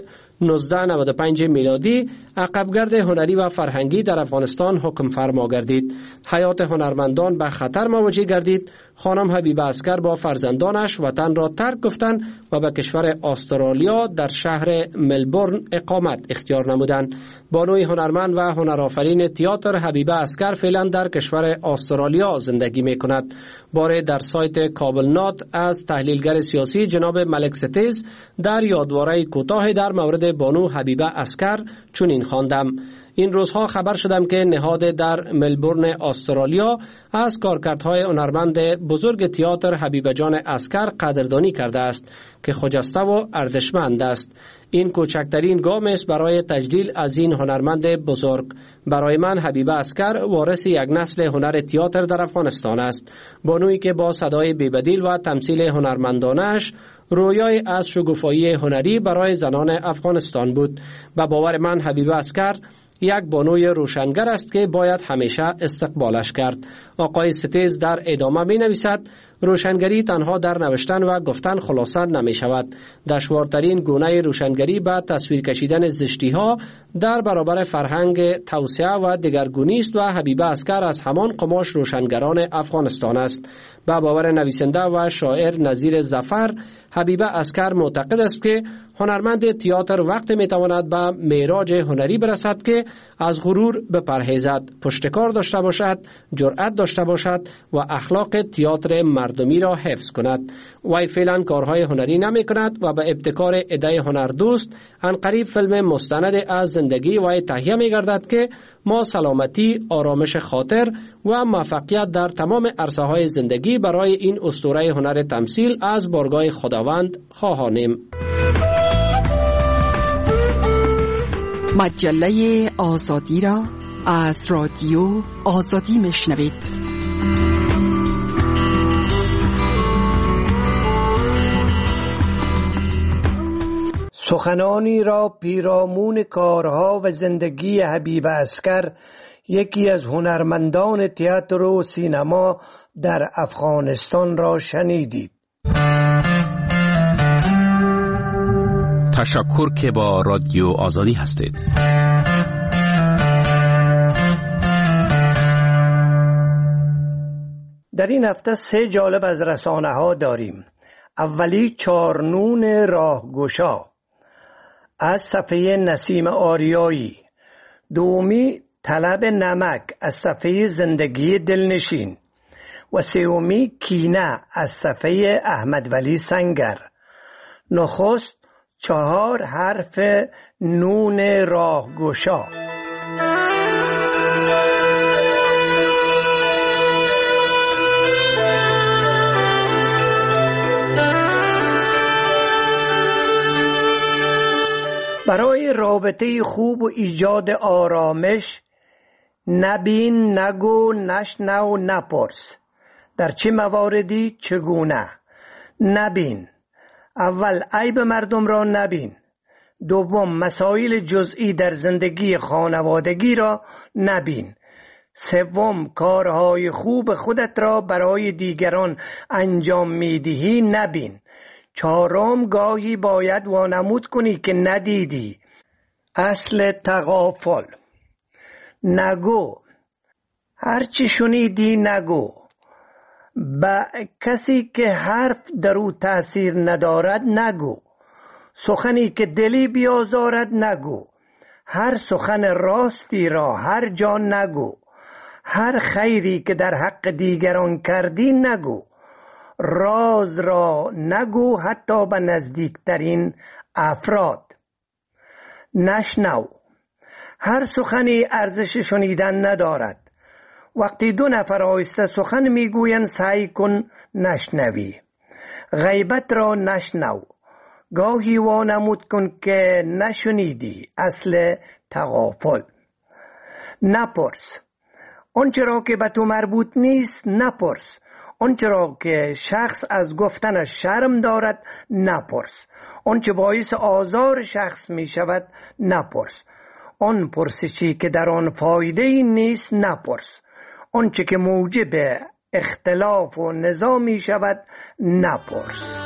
1995 میلادی عقبگرد هنری و فرهنگی در افغانستان حکم فرما گردید. حیات هنرمندان به خطر مواجه گردید. خانم حبیبه عسکر با فرزندانش وطن را ترک گفتند و به کشور استرالیا در شهر ملبورن اقامت اختیار نمودند. بانوی هنرمند و هنرآفرین تئاتر حبیبه عسکر فعلا در کشور استرالیا زندگی می کند. باره در سایت کابل نات از تحلیلگر سیاسی جناب ملک ستیز در یادواره کوتاه در مورد بانو حبیبه عسکر چنین خواندم: این روزها خبر شدم که نهاد در ملبورن استرالیا از کارکردهای هنرمند بزرگ تئاتر حبیبه جان عسکر قدردانی کرده است که خجسته و ارزشمند است. این کوچکترین گام است برای تجلیل از این هنرمند بزرگ. برای من حبیبه عسکر وارث یک نسل هنر تئاتر در افغانستان است. بانویی که با صدای بی‌بدیل و تمثیل هنرمندانش رویای از شکوفایی هنری برای زنان افغانستان بود. به باور من حبیبه عسکر یک بانوی روشنگر است که باید همیشه استقبالش کرد. آقای ستیز در ادامه می نویسد: روشنگری تنها در نوشتن و گفتن خلاصه نمی شود. دشوارترین گونه روشنگری به تصویر کشیدن زشتی ها در برابر فرهنگ توسعه و دگرگونی است و حبیبه عسکر از همان قماش روشنگران افغانستان است. به باور نویسنده و شاعر نظیر ظفر، حبیبه عسکر معتقد است که هنرمند تئاتر وقت می تواند به معراج هنری برسد که از غرور بپرهیزد، پشتکار داشته باشد، جرأت داشته باشد و اخلاق تئاتر مردمی را حفظ کند. وی فعلا کارهای هنری نمی کند و به ابتکار ایده هنردوست عنقریب فیلم مستند از زندگی وی تهیه می گردد که ما سلامتی، آرامش خاطر و موفقیت در تمام عرصه های زندگی برای این اسطوره هنر تمثیل از بارگاه خداوند خواهانیم. مجله آزادی را از رادیو آزادی میشنوید. سخنانی را پیرامون کارها و زندگی حبیبه عسکر، یکی از هنرمندان تئاتر و سینما در افغانستان را شنیدید. تشکر که با رادیو آزادی هستید. در این هفته 3 جالب از رسانه ها داریم. اولی چارنون راهگشا از صفحه نسیم آریایی، دومی طلب نمک از صفحه زندگی دلنشین و سومی کینه از صفحه احمد ولی سنگر. نخست 4 حرف نون راهگشا. برای رابطه خوب و ایجاد آرامش نبین، نگو، نشنو، نپرس. در چه مواردی چگونه؟ نبین. اول عیب مردم را نبین. دوم مسائل جزئی در زندگی خانوادگی را نبین. سوم کارهای خوب خودت را برای دیگران انجام میدهی نبین. چهارم گاهی باید وانمود کنی که ندیدی. اصل تغافل. نگو. هرچی شنیدی نگو. با کسی که حرف در او تأثیر ندارد نگو. سخنی که دلی بیازارد نگو. هر سخن راستی را هر جا نگو. هر خیری که در حق دیگران کردی نگو. راز را نگو حتی به نزدیکترین افراد. نشنو. هر سخنی ارزش شنیدن ندارد. وقتی 2 نفر آهسته سخن میگویند سعی کن نشنوی. غیبت را نشنو. گاهی وانمود کن که نشنیدی. اصل تغافل. نپرس. آنچه را که به تو مربوط نیست نپرس. آنچه را که شخص از گفتنش شرم دارد نپرس. آنچه باعث آزار شخص می شود نپرس. آن پرسشی که در آن فایده‌ای نیست نپرس. آنچه که موجب اختلاف و نزاع می شود نپرس.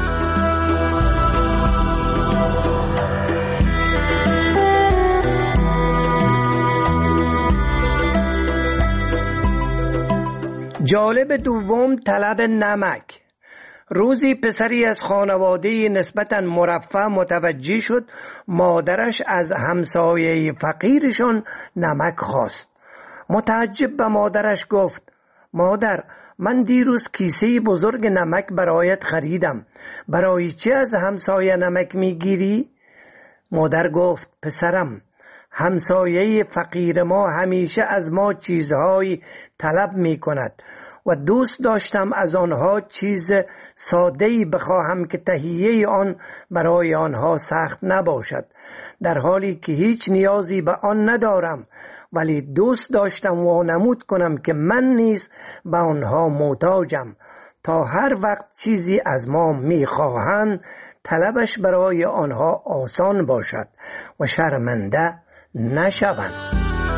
جالب دوم طلب نمک. روزی پسری از خانواده نسبتاً مرفه متوجه شد مادرش از همسایه فقیرشان نمک خواست. متعجب به مادرش گفت مادر من دیروز کیسه بزرگ نمک برایت خریدم. برای چه از همسایه نمک میگیری؟ مادر گفت پسرم همسایه فقیر ما همیشه از ما چیزهایی طلب می کند و دوست داشتم از آنها چیز ساده‌ای بخواهم که تهیه آن برای آنها سخت نباشد، در حالی که هیچ نیازی به آن ندارم، ولی دوست داشتم وانمود کنم که من نیز به آنها محتاجم تا هر وقت چیزی از ما می‌خواهند طلبش برای آنها آسان باشد و شرمنده نشوند.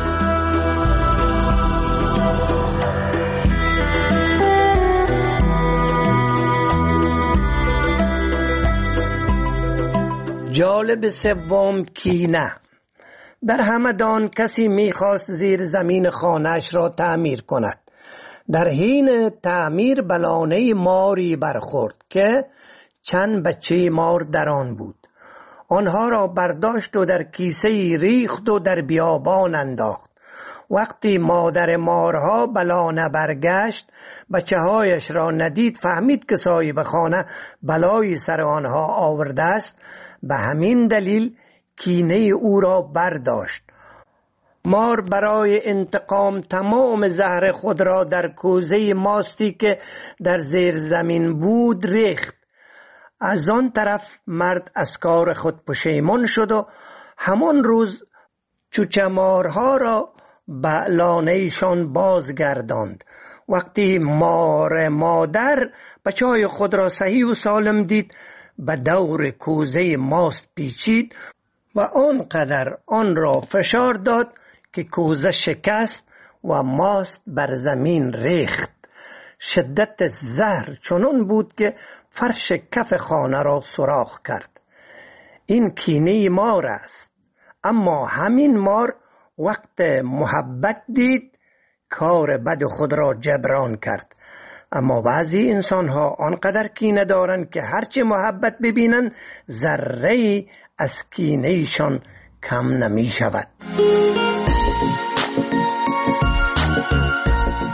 جالب سوم کینه. در همدان کسی میخواست زیر زمین خانه‌اش را تعمیر کند. در حین تعمیر بلانه ماری برخورد که چند بچه مار در آن بود. آنها را برداشت و در کیسه ریخت و در بیابان انداخت. وقتی مادر مارها بلانه برگشت بچه هایش را ندید، فهمید که صاحب خانه بلایی سر آنها آورده است. به همین دلیل کینه او را برداشت. مار برای انتقام تمام زهر خود را در کوزه ماستی که در زیر زمین بود ریخت. از آن طرف مرد از کار خود پشیمان شد و همان روز چوچه مارها را به لانه‌شان بازگرداند. وقتی مار مادر بچه‌های خود را صحیح و سالم دید، به دور کوزه ماست پیچید و آنقدر آن را فشار داد که کوزه شکست و ماست بر زمین ریخت. شدت زهر چنان بود که فرش کف خانه را سوراخ کرد. این کینه مار است. اما همین مار وقت محبت دید کار بد خود را جبران کرد. اما بعضی انسان ها آنقدر کینه دارند که هرچه محبت ببینند ذره‌ای از کینه شان کم نمی شود.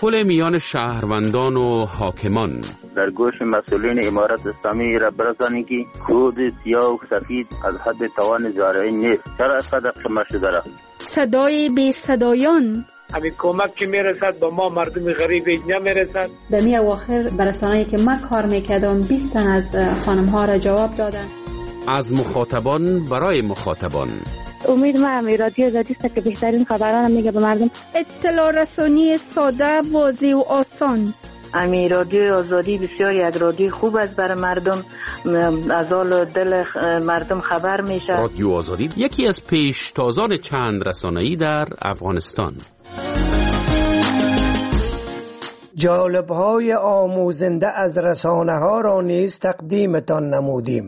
تداخل میان شهروندان و حاکمان. در گوش مسئولین امارت اسلامی را برسانید که کود سیاه و سفید از حد توان زارعین نیست. چرا از قدر شما شده را؟ صدای بی صدایان. همین کمک که میرسد با ما مردم غریب نمیرسد. در می اواخر برسانه‌ای که من کار میکردم 20 تن از خانم ها را جواب دادن. از مخاطبان برای مخاطبان. امید ما رادیو آزادی است که بهترین خبران میگه به مردم. اطلاع رسانی ساده، واضح و آسان. رادیو آزادی بسیار یک رادیو خوب است برای مردم، از حال دل مردم خبر میشه. رادیو آزادی یکی از پیشتازان چند رسانه‌ای در افغانستان. جالب‌های آموزنده از رسانه‌ها را نیز تقدیمتان نمودیم.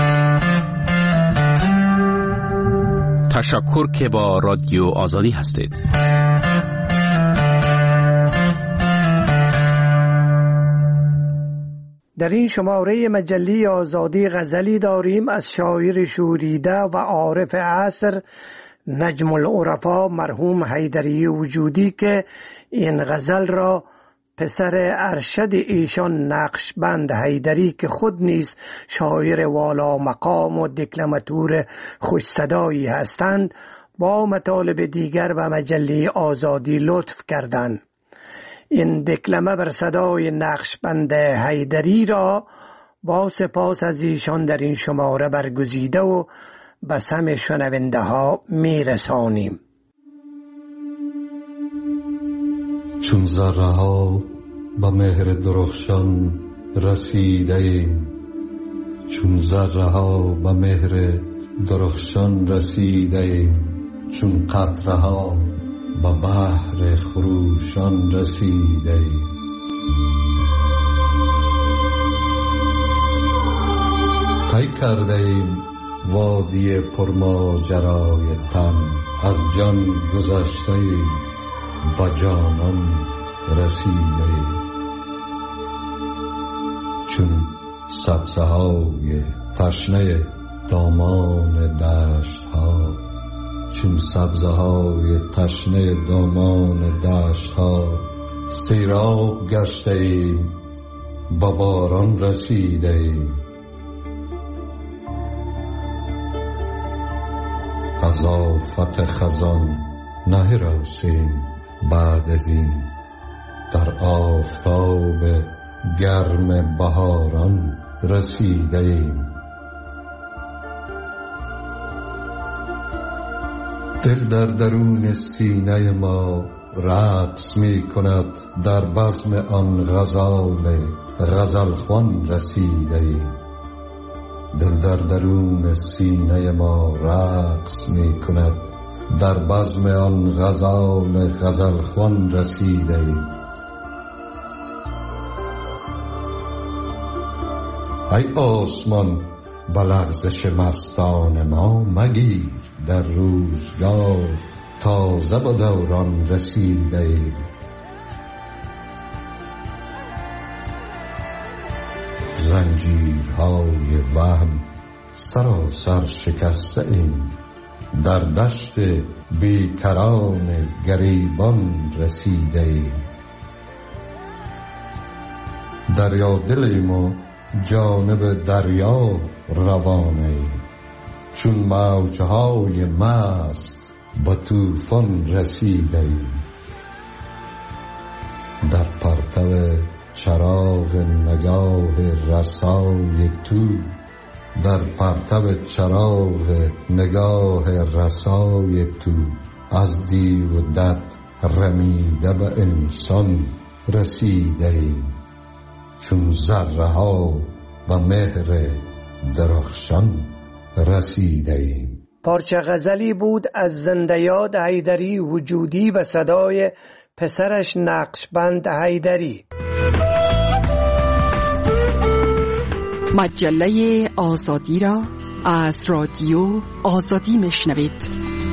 تشکر که با رادیو آزادی هستید. در این شماره مجله آزادی غزلی داریم از شاعر شوریده و عارف عصر نجم العرفا مرحوم حیدری وجودی که این غزل را پسر ارشد ایشان نقشبند حیدری که خود نیز شاعر والا مقام و دکلماتور خوش صدایی هستند با مطالب دیگر و مجله آزادی لطف کردند. این دکلمه بر صدای نقشبند حیدری را با سپاس از ایشان در این شماره برگزیده و به سم شنونده ها میرسانیم. چون ذره ها به مهر درخشان رسیده ایم، چون ذره ها به مهر درخشان رسیده ایم، چون قطره ها به بحر خروشان رسیده ایم. طی کرده ایم وادی پرماجرای تن، از جان گذشته ایم با جانان رسیده ایم. چون سبزه های تشنه دامان دشت ها، چون سبزه های تشنه دامان دشت ها سیراب گشته ایم با باران رسیده ایم. از آفت خزان نهراسیم بعد از این، در آفتاب گرم بهاران رسیده ایم. دل در درون سینه ما رقص می کند، در بزم آن غزال غزلخوان رسیده ایم. دل در درون سینه ما رقص می کند، در بزم آن غزال غزلخوان رسیده ایم. ای آسمان به لغزش مستان ما مگیر، در روزگار تازه به دوران رسیده ایم. زنجیرهای وهم سراسر شکسته ایم، در دشت بیکران گریبان رسیده ایم. دریا دلیم و جانب دریا روانه ایم، چون موجهای مست به طوفان رسیده ایم. در پرتو چراغ نگاه رسای تو، در پرتو چراغ نگاه رسای تو، از دیو و دد رمیده به انسان رسیده ایم. چون ذره ها و مهر درخشان رسیده ایم. پارچه غزلی بود از زنده یاد حیدری وجودی و صدای پسرش نقشبند حیدری. مجله آزادی را از رادیو آزادی میشنوید.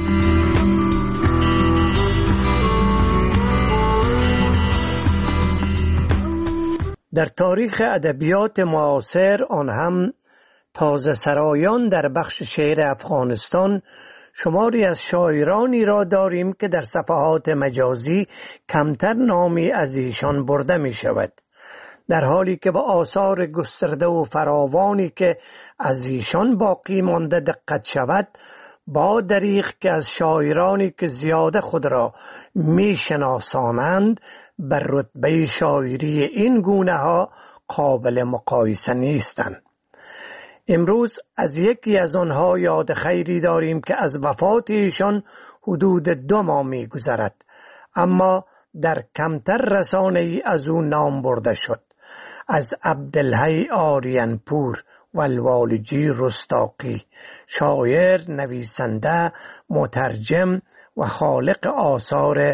در تاریخ ادبیات معاصر، آن هم تازه سرایان در بخش شعر افغانستان، شماری از شاعرانی را داریم که در صفحات مجازی کمتر نامی از ایشان برده می شود، در حالی که با آثار گسترده و فراوانی که از ایشان باقی مانده دقت شود، با دریغ که از شاعرانی که زیاده خود را می شناسانند بر رتبه شاعری این گونه ها قابل مقایسه نیستند. امروز از یکی از آنها یاد خیری داریم که از وفات ایشان حدود 2 ماه می گذرد، اما در کمتر رسانه ای از او نام برده شد. از عبدالحی آریانپور والوالجی رستاقی، شاعر، نویسنده، مترجم و خالق آثار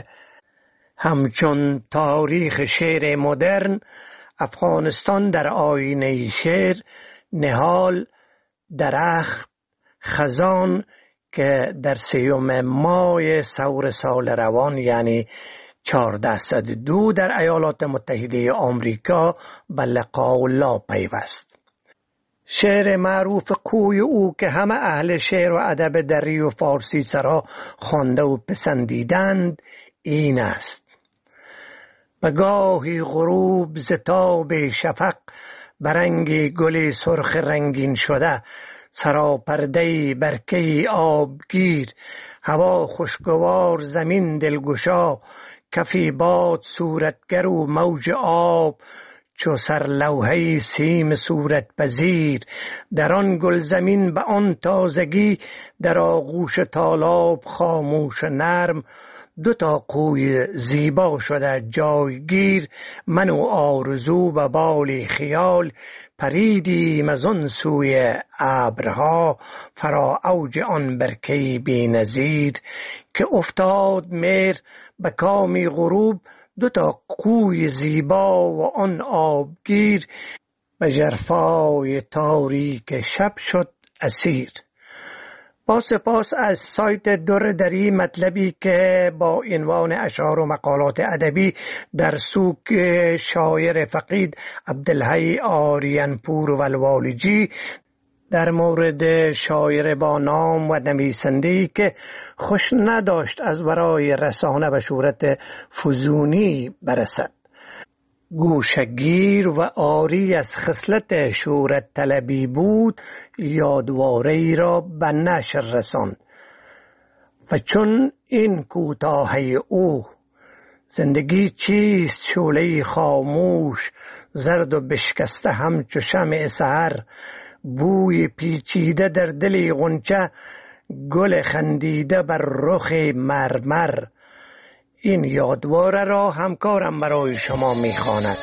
همچون تاریخ شعر مدرن، افغانستان در آینه شعر، نهال، درخت، خزان که در 3 ماه ثور سال روان یعنی 1402 در ایالات متحده آمریکا به لقاء الله پیوست. شعر معروف کوی او که همه اهل شعر و ادب دری و فارسی سرا خوانده و پسندیدند این است: به گاهی غروب ز تاب شفق، برنگ گل سرخ رنگین شده، سراپرده برکه آبگیر، هوا خوشگوار زمین دلگشا، کفی باد صورتگر و موج آب، چو سرلوحه سیم صورت پذیر، در آن گل زمین به آن تازگی، در آغوش تالاب خاموش نرم، 2 قوی زیبا شده جایگیر، من و آرزو و بالی خیال، پریدیم از آن سوی ابرها، فرا اوج آن برکه بی نظیر، که افتاد مهر به کامی غروب، 2 قوی زیبا و آن آبگیر، به ژرفای تاریک شب شد اسیر. با سپاس از سایت در دری مطلبی که با عنوان اشعار و مقالات ادبی در سوگ شاعر فقید عبدالحی آریانپور والوالجی در مورد شاعر با نام و نویسنده‌ای که خوش نداشت از برای رسانه به صورت فزونی برسد، گوشگیر و عاری از خصلت شهرت طلبی بود، یادواره‌ای را به نشر رساند و چون این کوتاهی او: زندگی چیست شعله‌ای خاموش، زرد و بشکسته همچو شمع سحر، بوی پیچیده در دل غنچه، گل خندیده بر رخ مرمر. این یادواره را همکارم برای شما می‌خواند.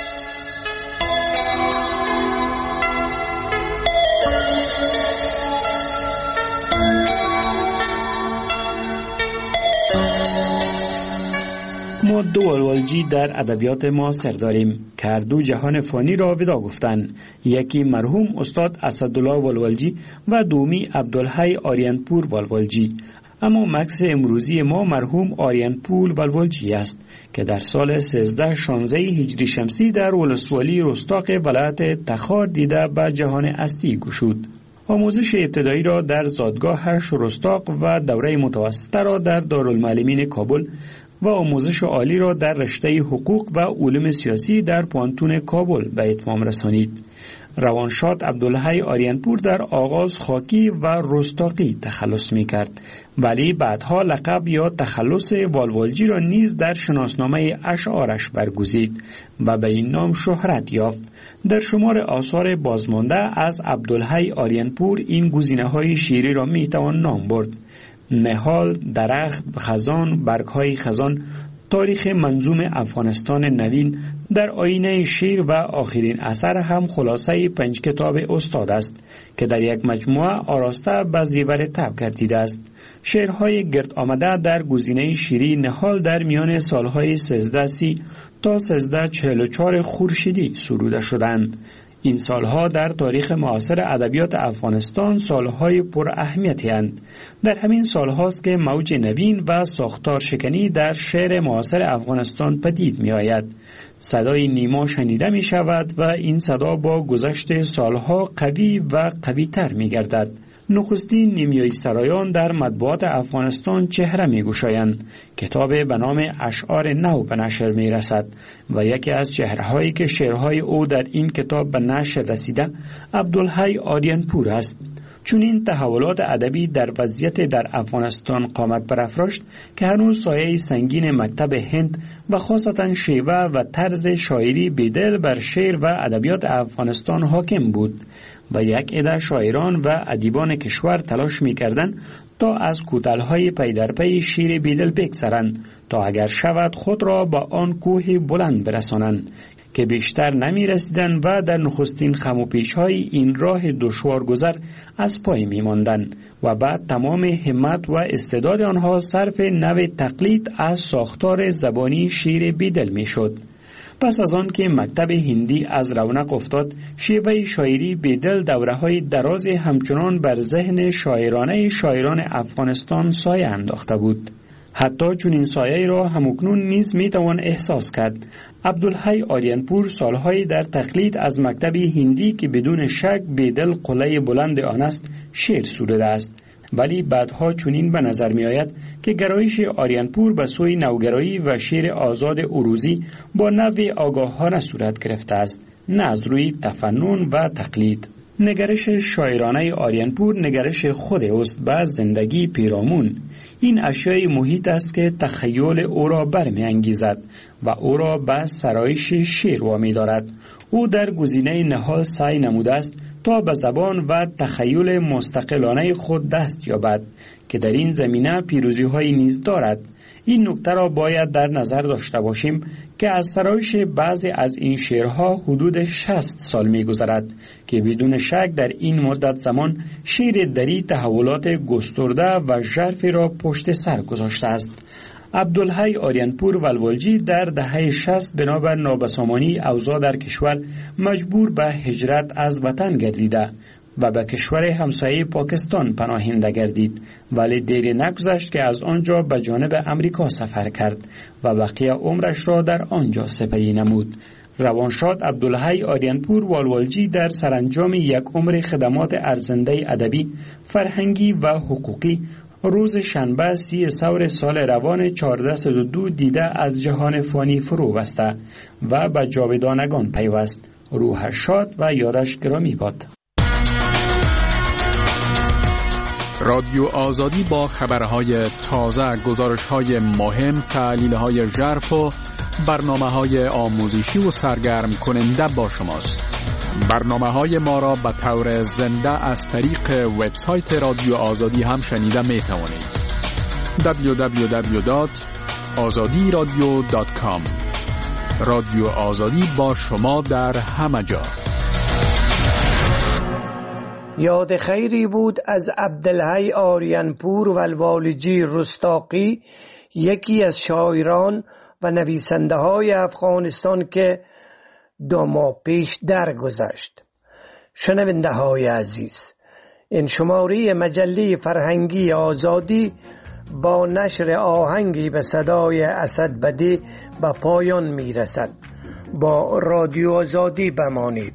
ما 2 والوالجی در ادبیات معاصر داریم که هر 2 جهان فانی را ودا گفتند. یکی مرحوم استاد اسدالله والوالجی و دومی عبدالحی آریانپور والوالجی. اما مکس امروزی ما مرحوم آریانپور والوالجی است که در سال 1316 هجری شمسی در ولسوالی رستاق ولایت تخار دیده به جهان هستی گشود. آموزش ابتدایی را در زادگاهش رستاق و دوره متوسطه را در دارالمعلمین کابل و آموزش عالی را در رشته حقوق و علوم سیاسی در پانتون کابل به اتمام رسانید. روانشاد عبدالحی آریانپور در آغاز خاکی و رستاقی تخلص می کرد، ولی بعدها لقب یا تخلص والوالجی را نیز در شناسنامه اشعارش برگزید و به این نام شهرت یافت. در شمار آثار بازمانده از عبدالحی آریانپور این گزینه‌های شعری را می توان نام برد: نهال، درخت، خزان، برگ‌های خزان، تاریخ منظوم افغانستان نوین، در آینه شعر و آخرین اثر هم خلاصه 5 کتاب استاد است که در یک مجموعه آراسته به زیور طبع گردیده است. شعرهای گرد آمده در گزینه شعری نهال در میان سالهای 1330 تا 1344 خورشیدی سروده شدند. این سالها در تاریخ معاصر ادبیات افغانستان سالهای پر اهمیتی اند. در همین سالهاست که موج نوین و ساختار شکنی در شعر معاصر افغانستان پدید می آید. صدای نیما شنیده می شود و این صدا با گذشت سالها قوی و قوی تر می گردد. نخستین نیمیایی سرایان در مطبوعات افغانستان چهره می گشایند. کتاب به نام اشعار نو به نشر می رسد و یکی از چهره هایی که شعرهای او در این کتاب به نشر رسیده عبدالحی آریانپور است. چون این تحولات ادبی در وضعیت در افغانستان قامت برافراشت که هنوز سایه سنگین مکتب هند و خاصتا شیوه و طرز شاعری بیدل بر شعر و ادبیات افغانستان حاکم بود و یک عده شاعران و ادیبان کشور تلاش می‌کردند تا از کوتاه‌های پی در پی شعر بیدل بگذرند تا اگر شود خود را با آن کوه بلند برسانند که بیشتر نمی رسیدن و در نخستین خم و پیش‌های این راه دشوار گذر از پای می ماندن و بعد تمام همت و استعداد آنها صرف نوع تقلید از ساختار زبانی شعر بیدل می شد. پس از آن که مکتب هندی از رونق افتاد، شیوه شاعری بیدل دوره‌های دراز همچنان بر ذهن شاعران افغانستان سایه انداخته بود. حتی چون این سایه را همکنون نیز میتوان احساس کرد. عبدالحی آریانپور سالهای در تقلید از مکتب هندی که بدون شک بیدل قله بلند آن است شعر سروده است، ولی بعدها چنین به نظر می آید که گرایش آریانپور به سوی نوگرایی و شعر آزاد عروضی با نوع آگاهانه صورت گرفته است، نه از روی تفنن و تقلید. نگرش شاعرانه آریانپور نگرش خود است به زندگی پیرامون. این اشیای محیط است که تخیل او را برمی انگیزد و او را به سرایش شعر وامی دارد. او در گزینه نهال سعی نموده است تا به زبان و تخیل مستقلانه خود دست یابد که در این زمینه پیروزی های نیز دارد. این نکته را باید در نظر داشته باشیم که از سرایش بعضی از این شعرها حدود 60 سال می گذرد که بدون شک در این مدت زمان شعر دری تحولات گسترده و ژرفی را پشت سر گذاشته است. عبدالحی آریانپور ولولجی در دهه 60 بنابر نابسامانی اوضاع در کشور مجبور به هجرت از وطن گردیده و به کشور همسایه پاکستان پناهنده گردید، ولی دیر نگذشت که از آنجا به جانب امریکا سفر کرد و بقیه عمرش را در آنجا سپری نمود. روانشاد عبدالحی آریانپور والوالجی در سرانجام یک عمر خدمات ارزنده ادبی، فرهنگی و حقوقی روز شنبه 30 ثور سال روان 1402 دیده از جهان فانی فرو بسته و به جاودانگان پیوست. روحش شاد و یادش گرامی باد. رادیو آزادی با خبرهای تازه، گزارش‌های مهم، تحلیل‌های ژرف و برنامه‌های آموزشی و سرگرم کننده با شماست. برنامه‌های ما را به طور زنده از طریق وبسایت رادیو آزادی هم شنیده می‌توانید. www.azadiradio.com. رادیو آزادی با شما در همه جا. یاد خیری بود از عبدالحی آریانپور ولوالجی رستاقی، یکی از شاعران و نویسنده های افغانستان که 2 ماه پیش درگذشت. شنونده های عزیز، این شماره مجله فرهنگی آزادی با نشر آهنگی به صدای اسد بدی به پایان می رسد. با رادیو آزادی بمانید.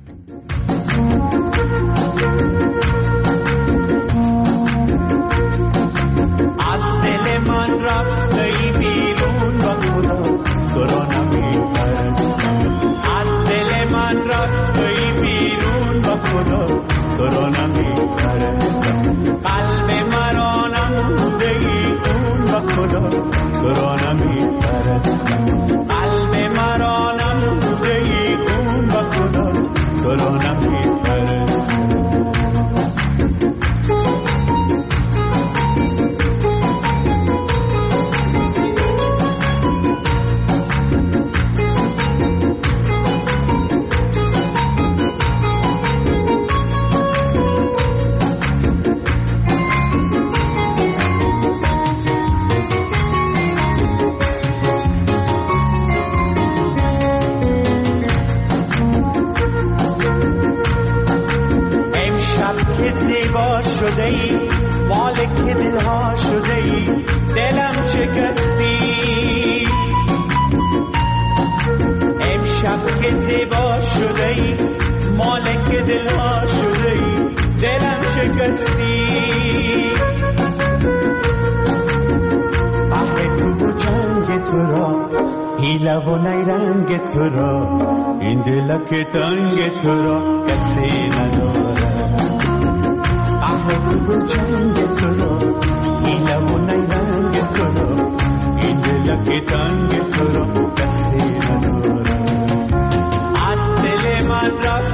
از دل من رفتی بیرون با خدا تو را نمی‌پرستم. از دل من رفتی بیرون با خدا تو را نمی‌پرستم. قلب مرا نموده ای خون با خدا تو را نمی‌پرستم. قلب مرا نموده ای خون با خدا تو را نمی‌پرستم. شده ای مالک دلها شده ای دلم شکستی. امشب که زیبا شده ای مالک دلها شده ای دلم شکستی قهر تو و جنگ تو را حیله و نیرنگ تو را این دل که تنگ تو را کسی ندارد قهر تو و جنگ تو را حیله و نیرنگ تو را این دل که تنگ تو را کسی ندارد از دل من رفت